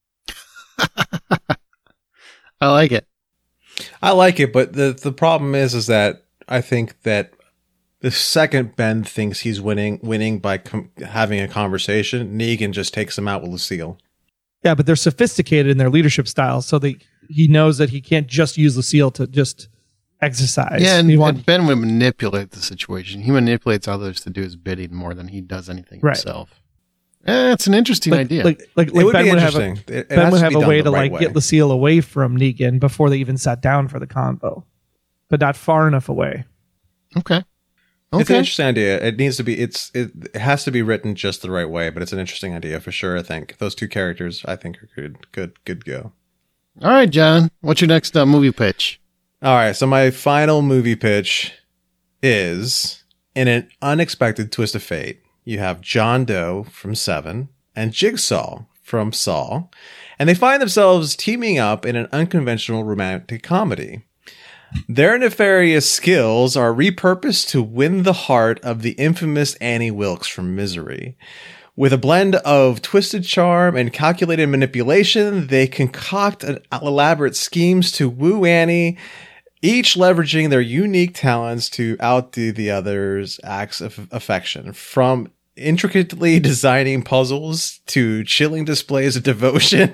I like it. I like it, but the the problem is, is that I think that the second Ben thinks he's winning, winning by com- having a conversation, Negan just takes him out with Lucille. Yeah, but they're sophisticated in their leadership styles, so they he knows that he can't just use Lucille to just exercise. Yeah, and, he want, and Ben would manipulate the situation. He manipulates others to do his bidding more than he does anything Right. himself. Eh, it's an interesting like, idea. Like, like, It like would Ben be would have interesting. a, It- it Ben has would to have be a done way the to right like way. get Lucille away from Negan before they even sat down for the convo, but not far enough away. okay. It's an Okay. interesting idea. It needs to be. It's it, it has to be written just the right way, but it's an interesting idea for sure. I think those two characters, I think, are good. Good. Good go. All right, John. What's your next uh, movie pitch? All right. So my final movie pitch is, in an unexpected twist of fate, you have John Doe from Seven and Jigsaw from Saw, and they find themselves teaming up in an unconventional romantic comedy. Their nefarious skills are repurposed to win the heart of the infamous Annie Wilkes from Misery. With a blend of twisted charm and calculated manipulation, they concoct an elaborate schemes to woo Annie, each leveraging their unique talents to outdo the other's acts of affection. From intricately designing puzzles to chilling displays of devotion.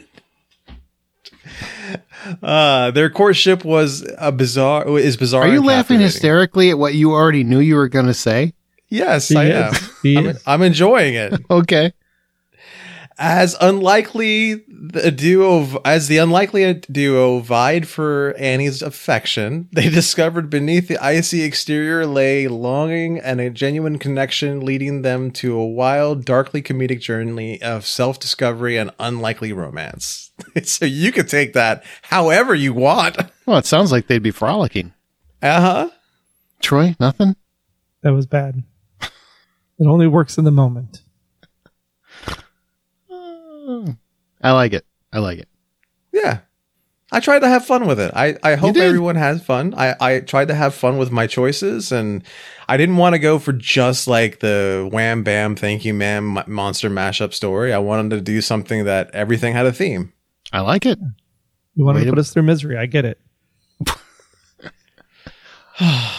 Uh, their courtship was a bizarre, is bizarre. Are you and laughing captivating. hysterically at what you already knew you were going to say? Yes, He I is. am. He I'm, is. I'm enjoying it. Okay. As unlikely the duo, as the unlikely duo vied for Annie's affection, they discovered beneath the icy exterior lay longing and a genuine connection, leading them to a wild, darkly comedic journey of self-discovery and unlikely romance. So you could take that however you want. Well, it sounds like they'd be frolicking. Uh huh. Troy, nothing? That was bad. It only works in the moment. I like it. I like it. Yeah. I tried to have fun with it. I, I hope did. everyone has fun. I, I tried to have fun with my choices, and I didn't want to go for just like the wham bam thank you ma'am m- monster mashup story. I wanted to do something that everything had a theme. I like it. You wanted Way to to- put us through misery. I get it.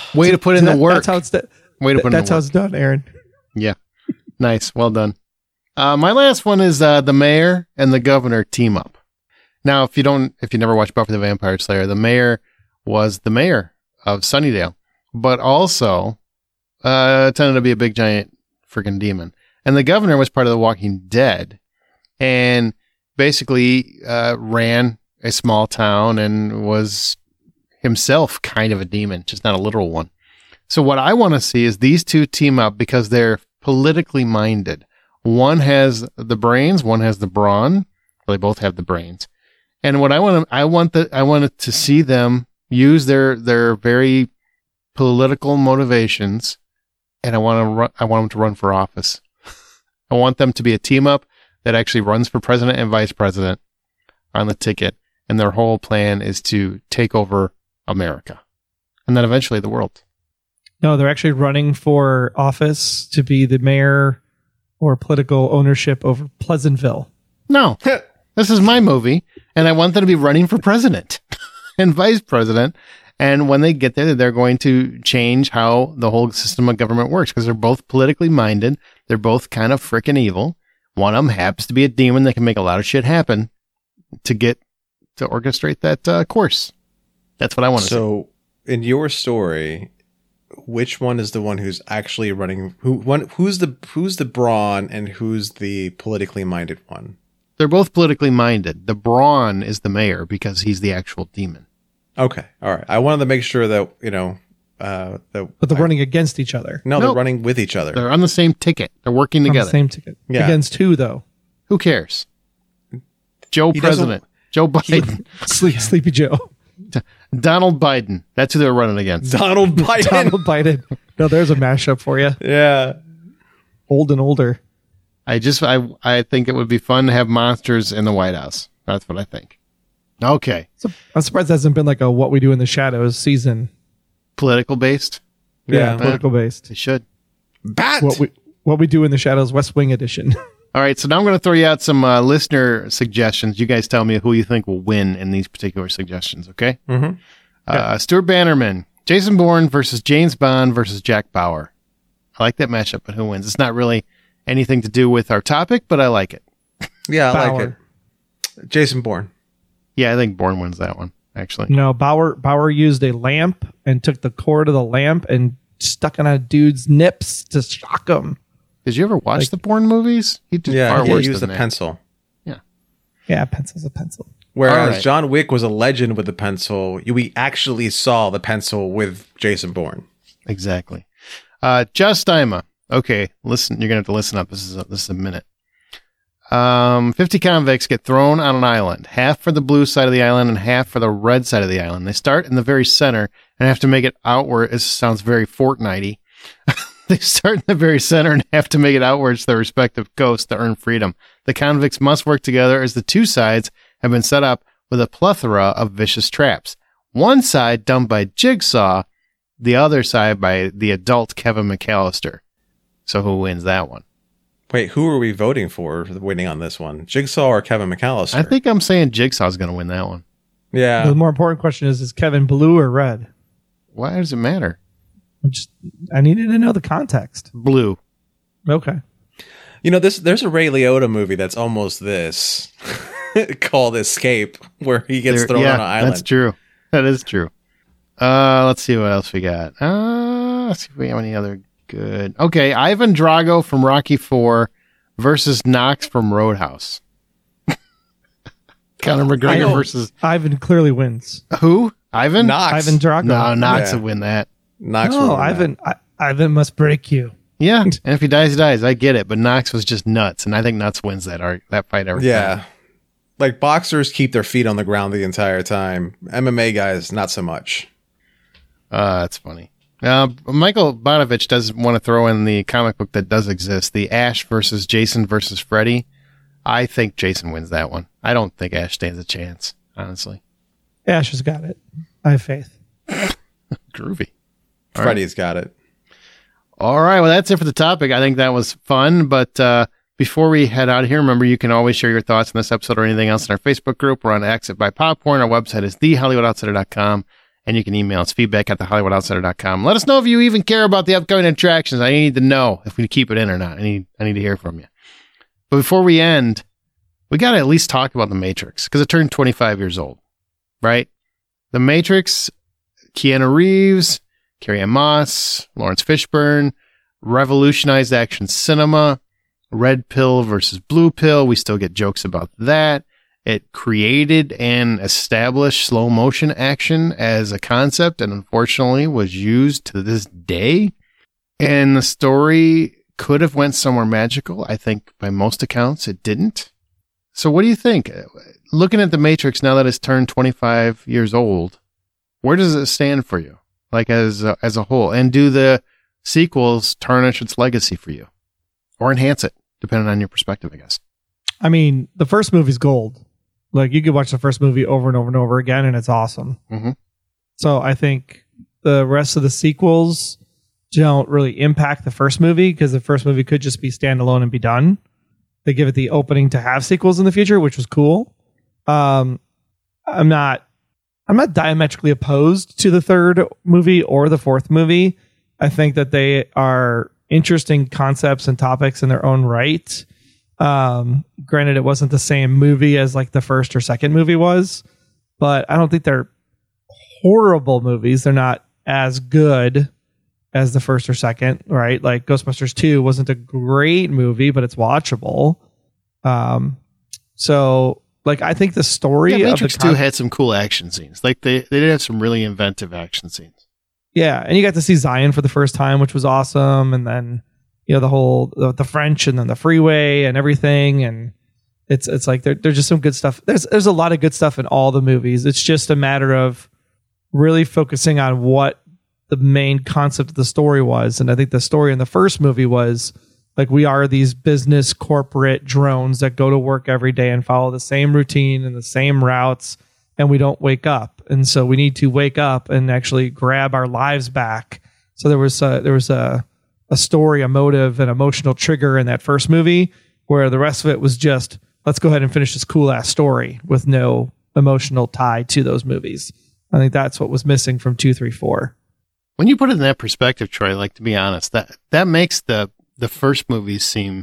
Way to put in that, the work. That's how it's done. Way to put in That's the how work. it's done, Aaron. Yeah. Nice. Well done. Uh, my last one is uh, the mayor and the governor team up. Now, if you don't, if you never watched Buffy the Vampire Slayer, the mayor was the mayor of Sunnydale, but also uh, tended to be a big giant freaking demon. And the governor was part of The Walking Dead and basically uh, ran a small town and was himself kind of a demon, just not a literal one. So what I want to see is these two team up because they're politically minded. One has the brains, one has the brawn. Well, they both have the brains. And what I want to, I want the, I wanted to see them use their, their very political motivations. And I want to run, I want them to run for office. I want them to be a team up that actually runs for president and vice president on the ticket. And their whole plan is to take over America and then eventually the world. No, they're actually running for office to be the mayor or political ownership over Pleasantville. No, this is my movie, and I want them to be running for president and vice president. And when they get there, they're going to change how the whole system of government works because they're both politically minded. They're both kind of freaking evil. One of them happens to be a demon that can make a lot of shit happen to get to orchestrate that uh, course. That's what I want to So, in your story, which one is the one who's actually running? Who one? Who's the who's the brawn and who's the politically minded one? They're both politically minded. The brawn is the mayor because he's the actual demon. Okay, all right. I wanted to make sure that you know uh, that. But they're I- running against each other. No, Nope. they're running with each other. They're on the same ticket. They're working On the together. same ticket. Yeah. Against who, though? Who cares? Joe He doesn't- President. Joe Biden. Sleep, Sleepy Joe. Donald Biden. That's who they're running against. Donald Biden. Donald Biden. No, there's a mashup for you. Yeah. Old and older. I just, I, I think it would be fun to have monsters in the White House. That's what I think. Okay. So I'm surprised that hasn't been like a What We Do in the Shadows season. Political based. Yeah, Yeah. political based. They should. Bat. What we What We Do in the Shadows West Wing edition. All right. So now I'm going to throw you out some uh, listener suggestions. You guys tell me who you think will win in these particular suggestions. Okay. Mhm. Uh, Stuart Bannerman, Jason Bourne versus James Bond versus Jack Bauer. I like that matchup, but who wins? It's not really anything to do with our topic, but I like it. Yeah, I like Bauer. it. Jason Bourne. Yeah, I think Bourne wins that one, actually. No, Bauer Bauer used a lamp and took the cord of the lamp and stuck it on a dude's nips to shock him. Did you ever watch Like- the Bourne movies? He did Yeah, far he worse used the than that. pencil. Yeah, pencil's a pencil. Whereas All right. John Wick was a legend with the pencil, you- we actually saw the pencil with Jason Bourne. Exactly. Uh, Just Ima. Okay, listen. You're gonna have to listen up. This is a, this is a minute. Um, fifty convicts get thrown on an island, half for the blue side of the island and half for the red side of the island. They start in the very center and have to make it outward. It sounds very Fortnite-y. They start in the very center and have to make it outwards to their respective coasts to earn freedom. The convicts must work together as the two sides have been set up with a plethora of vicious traps. One side done by Jigsaw, the other side by the adult Kevin McAllister. So who wins that one? Wait, who are we voting for winning on this one? Jigsaw or Kevin McAllister? I think I'm saying Jigsaw's going to win that one. Yeah. The more important question is: Is Kevin blue or red? Why does it matter? I just I needed to know the context. Blue. Okay. You know, this there's a Ray Liotta movie that's almost this called Escape, where he gets There- thrown yeah, on an island. that's true. That is true. Uh, let's see what else we got. Uh, let's see if we have any other good. Okay, Ivan Drago from Rocky four versus Knox from Roadhouse. Conor McGregor know. versus Ivan clearly wins. who? Ivan? Knox. Ivan Drago. No, Knox Yeah. would win that. Knox No, will win that. Ivan. I, Ivan must break you. Yeah, and if he dies, he dies. I get it, but Knox was just nuts, and I think Nuts wins that arg- that fight every Yeah. time. Like boxers keep their feet on the ground the entire time. M M A guys, not so much. Uh, that's funny. Uh, Michael Bonovich does want to throw in the comic book that does exist, the Ash versus Jason versus Freddy. I think Jason wins that one. I don't think Ash stands a chance, honestly. Ash has got it. I have faith. Groovy. All Freddy's got it. All right, well, that's it for the topic. I think that was fun, but uh, before we head out of here, remember you can always share your thoughts on this episode or anything else in our Facebook group. We're on Exit by Popcorn. Our website is the hollywood outsider dot com. And you can email us feedback at the hollywood outsider dot com. Let us know if you even care about the upcoming attractions. I need to know if we keep it in or not. I need I need to hear from you. But before we end, we got to at least talk about The Matrix because it turned twenty-five years old, right? The Matrix, Keanu Reeves, Carrie-Anne Moss, Lawrence Fishburne, revolutionized action cinema, red pill versus blue pill. We still get jokes about that. It created and established slow motion action as a concept and unfortunately was used to this day. And the story could have went somewhere magical. I think by most accounts it didn't. So what do you think? Looking at The Matrix now that it's turned twenty-five years old, where does it stand for you? Like as a, as a whole? And do the sequels tarnish its legacy for you? Or enhance it, depending on your perspective, I guess. I mean, the first movie's gold. Like, you could watch the first movie over and over and over again, and it's awesome. Mm-hmm. So I think the rest of the sequels don't really impact the first movie because the first movie could just be standalone and be done. They give it the opening to have sequels in the future, which was cool. Um, I'm not, I'm not diametrically opposed to the third movie or the fourth movie. I think that they are interesting concepts and topics in their own right. Um, granted, it wasn't the same movie as like the first or second movie was, but I don't think they're horrible movies. They're not as good as the first or second, right? Like Ghostbusters two wasn't a great movie, but it's watchable. Um, so like, I think the story yeah, Matrix of the con- two had some cool action scenes. Like they, they did have some really inventive action scenes. Yeah. And you got to see Zion for the first time, which was awesome. And then, you know, the whole, the, the French and then the freeway and everything. And it's, it's like, there, there's just some good stuff. There's, there's a lot of good stuff in all the movies. It's just a matter of really focusing on what the main concept of the story was. And I think the story in the first movie was like, we are these business corporate drones that go to work every day and follow the same routine and the same routes, and we don't wake up. And so we need to wake up and actually grab our lives back. So there was a, there was a, a story, a motive, an emotional trigger in that first movie, where the rest of it was just, let's go ahead and finish this cool ass story with no emotional tie to those movies. I think that's what was missing from two, three, four. When you put it in that perspective, Troy, like, to be honest, that, that makes the, the first movies seem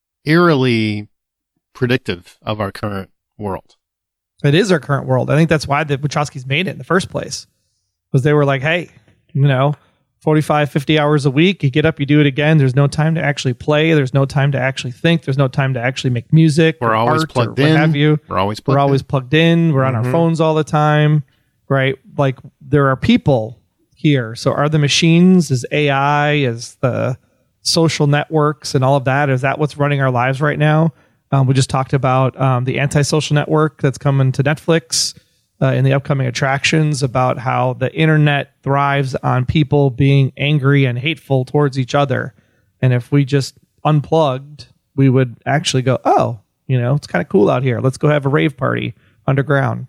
eerily predictive of our current world. It is our current world. I think that's why the Wachowskis made it in the first place, because they were like, hey, you know, forty-five, fifty hours a week, you get up, you do it again. There's no time to actually play. There's no time to actually think. There's no time to actually make music. We're always plugged in. Have you. We're always plugged We're in. always plugged in. We're on Mm-hmm. our phones all the time, right? Like, there are people here. So are the machines, is A I, is the social networks and all of that, is that what's running our lives right now? Um, we just talked about um, the Antisocial Network that's coming to Netflix uh, in the upcoming attractions, about how the internet thrives on people being angry and hateful towards each other. And if we just unplugged, we would actually go, oh, you know, it's kind of cool out here. Let's go have a rave party underground.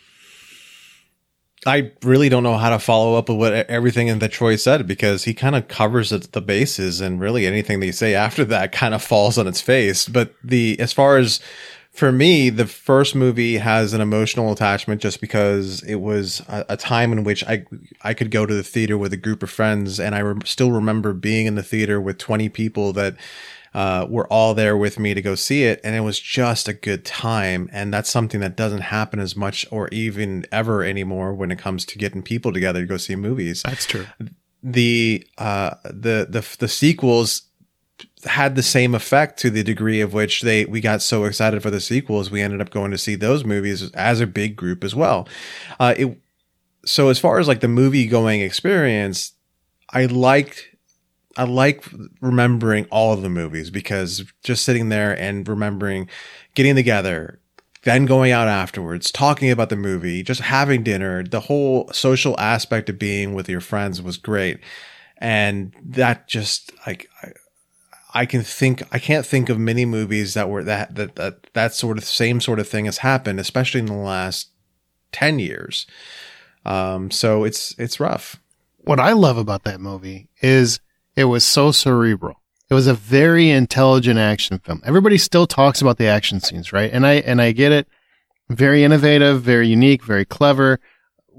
I really don't know how to follow up with what everything that Troy said, because he kind of covers the bases, and really anything they say after that kind of falls on its face. But the, as far as for me, the first movie has an emotional attachment just because it was a, a time in which I, I could go to the theater with a group of friends, and I re- still remember being in the theater with twenty people that uh, were all there with me to go see it. And it was just a good time. And that's something that doesn't happen as much or even ever anymore when it comes to getting people together to go see movies. That's true. The, uh, the, the, the sequels had the same effect, to the degree of which they, we got so excited for the sequels. We ended up going to see those movies as a big group as well. Uh, it, so as far as like the movie going experience, I liked, I like remembering all of the movies, because just sitting there and remembering getting together, then going out afterwards, talking about the movie, just having dinner, the whole social aspect of being with your friends was great. And that just like, I, I can think, I can't think of many movies that were that, that, that, that sort of same sort of thing has happened, especially in the last ten years. Um, so it's, it's rough. What I love about that movie is it was so cerebral. It was a very intelligent action film. Everybody still talks about the action scenes, right? And I, and I get it. Very innovative, very unique, very clever.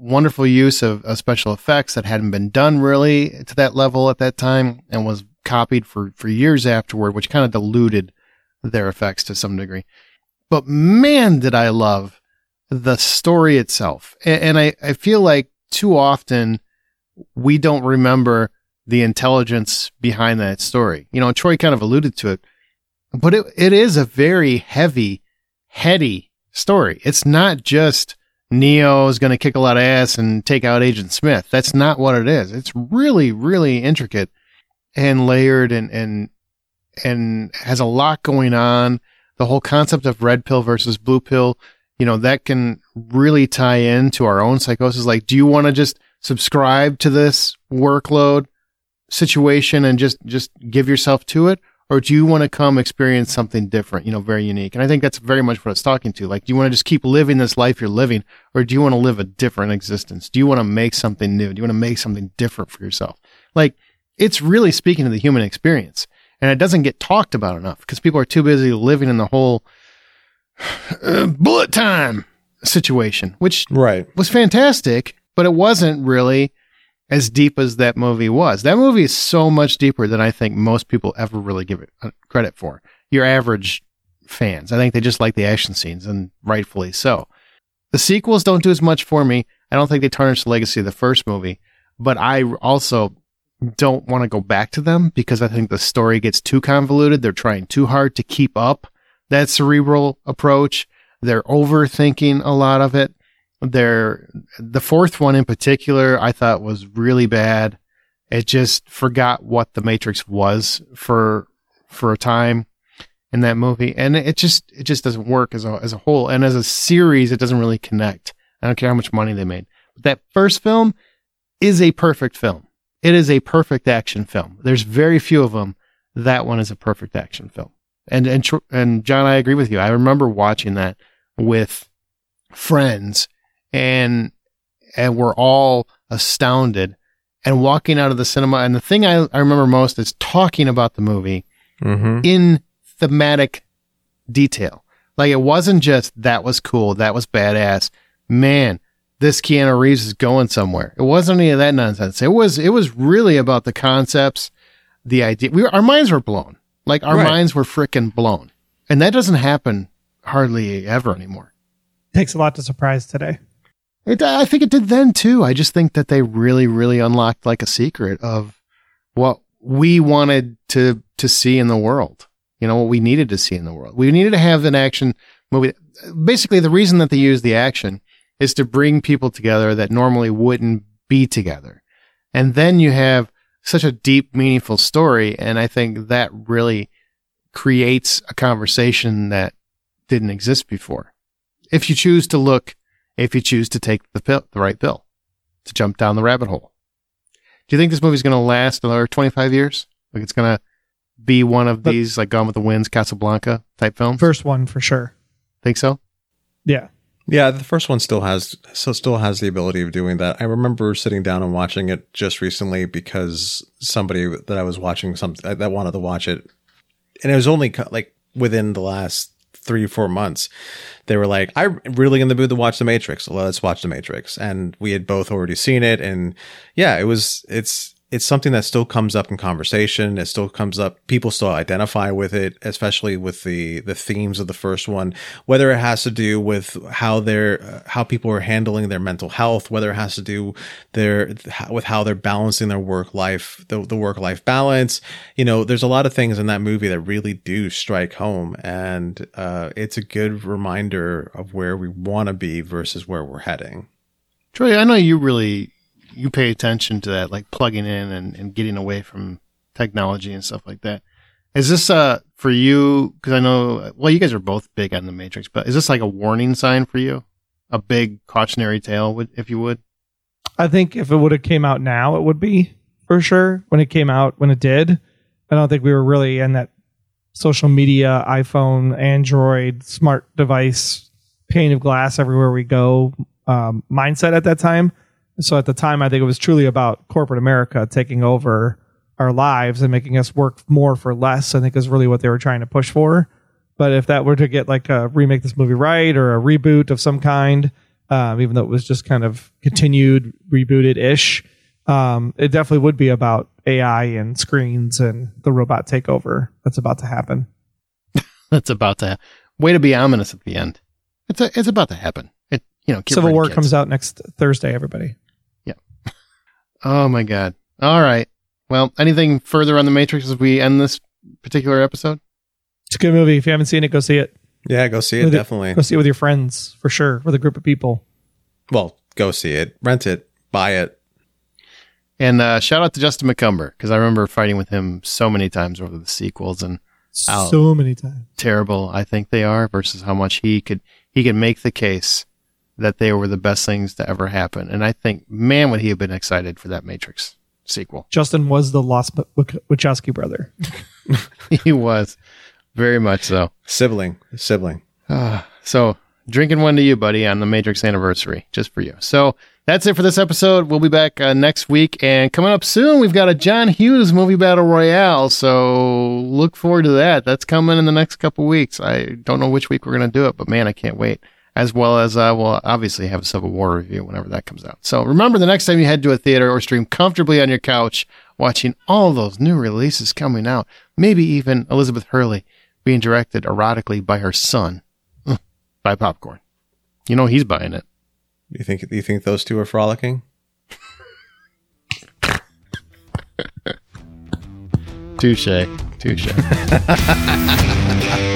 wonderful use of, of special effects that hadn't been done really to that level at that time and was copied for, for years afterward, which kind of diluted their effects to some degree. But man, did I love the story itself. And, and I, I feel like too often we don't remember the intelligence behind that story. You know, Troy kind of alluded to it, but it, it is a very heavy, heady story. It's not just Neo is going to kick a lot of ass and take out Agent Smith. That's not what it is. It's really, really intricate and layered and, and, and has a lot going on. The whole concept of red pill versus blue pill, you know, that can really tie into our own psychosis. Like, do you want to just subscribe to this workload situation and just, just give yourself to it? Or do you want to come experience something different, you know, very unique? And I think that's very much what it's talking to. Like, do you want to just keep living this life you're living, or do you want to live a different existence? Do you want to make something new? Do you want to make something different for yourself? Like, it's really speaking to the human experience. And it doesn't get talked about enough because people are too busy living in the whole uh, bullet time situation, which right. was fantastic, but it wasn't really as deep as that movie was. That movie is so much deeper than I think most people ever really give it credit for. Your average fans, I think they just like the action scenes, and rightfully so. The sequels don't do as much for me. I don't think they tarnish the legacy of the first movie, but I also don't want to go back to them because I think the story gets too convoluted. They're trying too hard to keep up that cerebral approach. They're overthinking a lot of it. They're, the fourth one in particular, I thought was really bad. It just forgot what the Matrix was for, for a time in that movie. And it just, it just doesn't work as a, as a whole. And as a series, it doesn't really connect. I don't care how much money they made. But that first film is a perfect film. It is a perfect action film. There's very few of them. That one is a perfect action film. And, and, and John, I agree with you. I remember watching that with friends, and, and we're all astounded and walking out of the cinema. And the thing I, I remember most is talking about the movie mm-hmm. in thematic detail. Like, it wasn't just that was cool, that was badass. Man, this Keanu Reeves is going somewhere. It wasn't any of that nonsense. It was, it was really about the concepts, the idea. We were, our minds were blown. Like, our right. minds were freaking blown. And that doesn't happen hardly ever anymore. Takes a lot to surprise today. It, I think it did then too. I just think that they really, really unlocked like a secret of what we wanted to, to see in the world. You know, what we needed to see in the world. We needed to have an action movie. Basically, the reason that they use the action is to bring people together that normally wouldn't be together. And then you have such a deep, meaningful story. And I think that really creates a conversation that didn't exist before. If you choose to look, if you choose to take the pill, the right pill, to jump down the rabbit hole. Do you think this movie's going to last another twenty-five years? Like, it's going to be one of but, these, like Gone with the Winds, Casablanca type films? First one for sure. Think so? Yeah. Yeah, the first one still has so still has the ability of doing that. I remember sitting down and watching it just recently because somebody that I was watching some that wanted to watch it, and it was only like within the last three or four months. They were like, "I'm really in the mood to watch The Matrix. Let's watch The Matrix." And we had both already seen it, and yeah, it was it's. It's something that still comes up in conversation. It still comes up. People still identify with it, especially with the, the themes of the first one, whether it has to do with how they're, uh, how people are handling their mental health, whether it has to do their, with how they're balancing their work life, the, the work life balance. You know, there's a lot of things in that movie that really do strike home. And, uh, it's a good reminder of where we want to be versus where we're heading. Troy, I know you really, you pay attention to that, like plugging in and, and getting away from technology and stuff like that. Is this, uh, for you? Cause I know, well, you guys are both big on the Matrix, but is this like a warning sign for you? A big cautionary tale, would, if you would? I think if it would have came out now, it would be for sure. When it came out, when it did, I don't think we were really in that social media, iPhone, Android, smart device, pane of glass everywhere we go, um, mindset at that time. So at the time, I think it was truly about corporate America taking over our lives and making us work more for less. I think is really what they were trying to push for. But if that were to get like a remake this movie right or a reboot of some kind, um, even though it was just kind of continued, rebooted-ish. Um, it definitely would be about A I and screens and the robot takeover that's about to happen. That's about to happen. Way to be ominous at the end. It's a, it's about to happen. It you know. Civil War comes out next Thursday. Everybody. Yeah. Oh my God. All right. Well, anything further on The Matrix as we end this particular episode? It's a good movie. If you haven't seen it, go see it. Yeah, go see it. With Definitely. It, go see it with your friends for sure. With a group of people. Well, go see it. Rent it. Buy it. And uh, shout out to Justin McCumber, because I remember fighting with him so many times over the sequels and how so many times terrible I think they are versus how much he could he could make the case that they were the best things to ever happen. And I think, man, would he have been excited for that Matrix sequel. Justin was the lost Wachowski brother. He was. Very much so. Sibling. Sibling. Uh, so, drinking one to you, buddy, on the Matrix anniversary, just for you. So, that's it for this episode. We'll be back uh, next week. And coming up soon, we've got a John Hughes movie battle royale. So, look forward to that. That's coming in the next couple weeks. I don't know which week we're going to do it, but man, I can't wait. As well as uh, we'll obviously have a Civil War review whenever that comes out. So, remember, the next time you head to a theater or stream comfortably on your couch, watching all those new releases coming out, maybe even Elizabeth Hurley being directed erotically by her son, buy popcorn. You know he's buying it. You think you think those two are frolicking? Touche. Touche.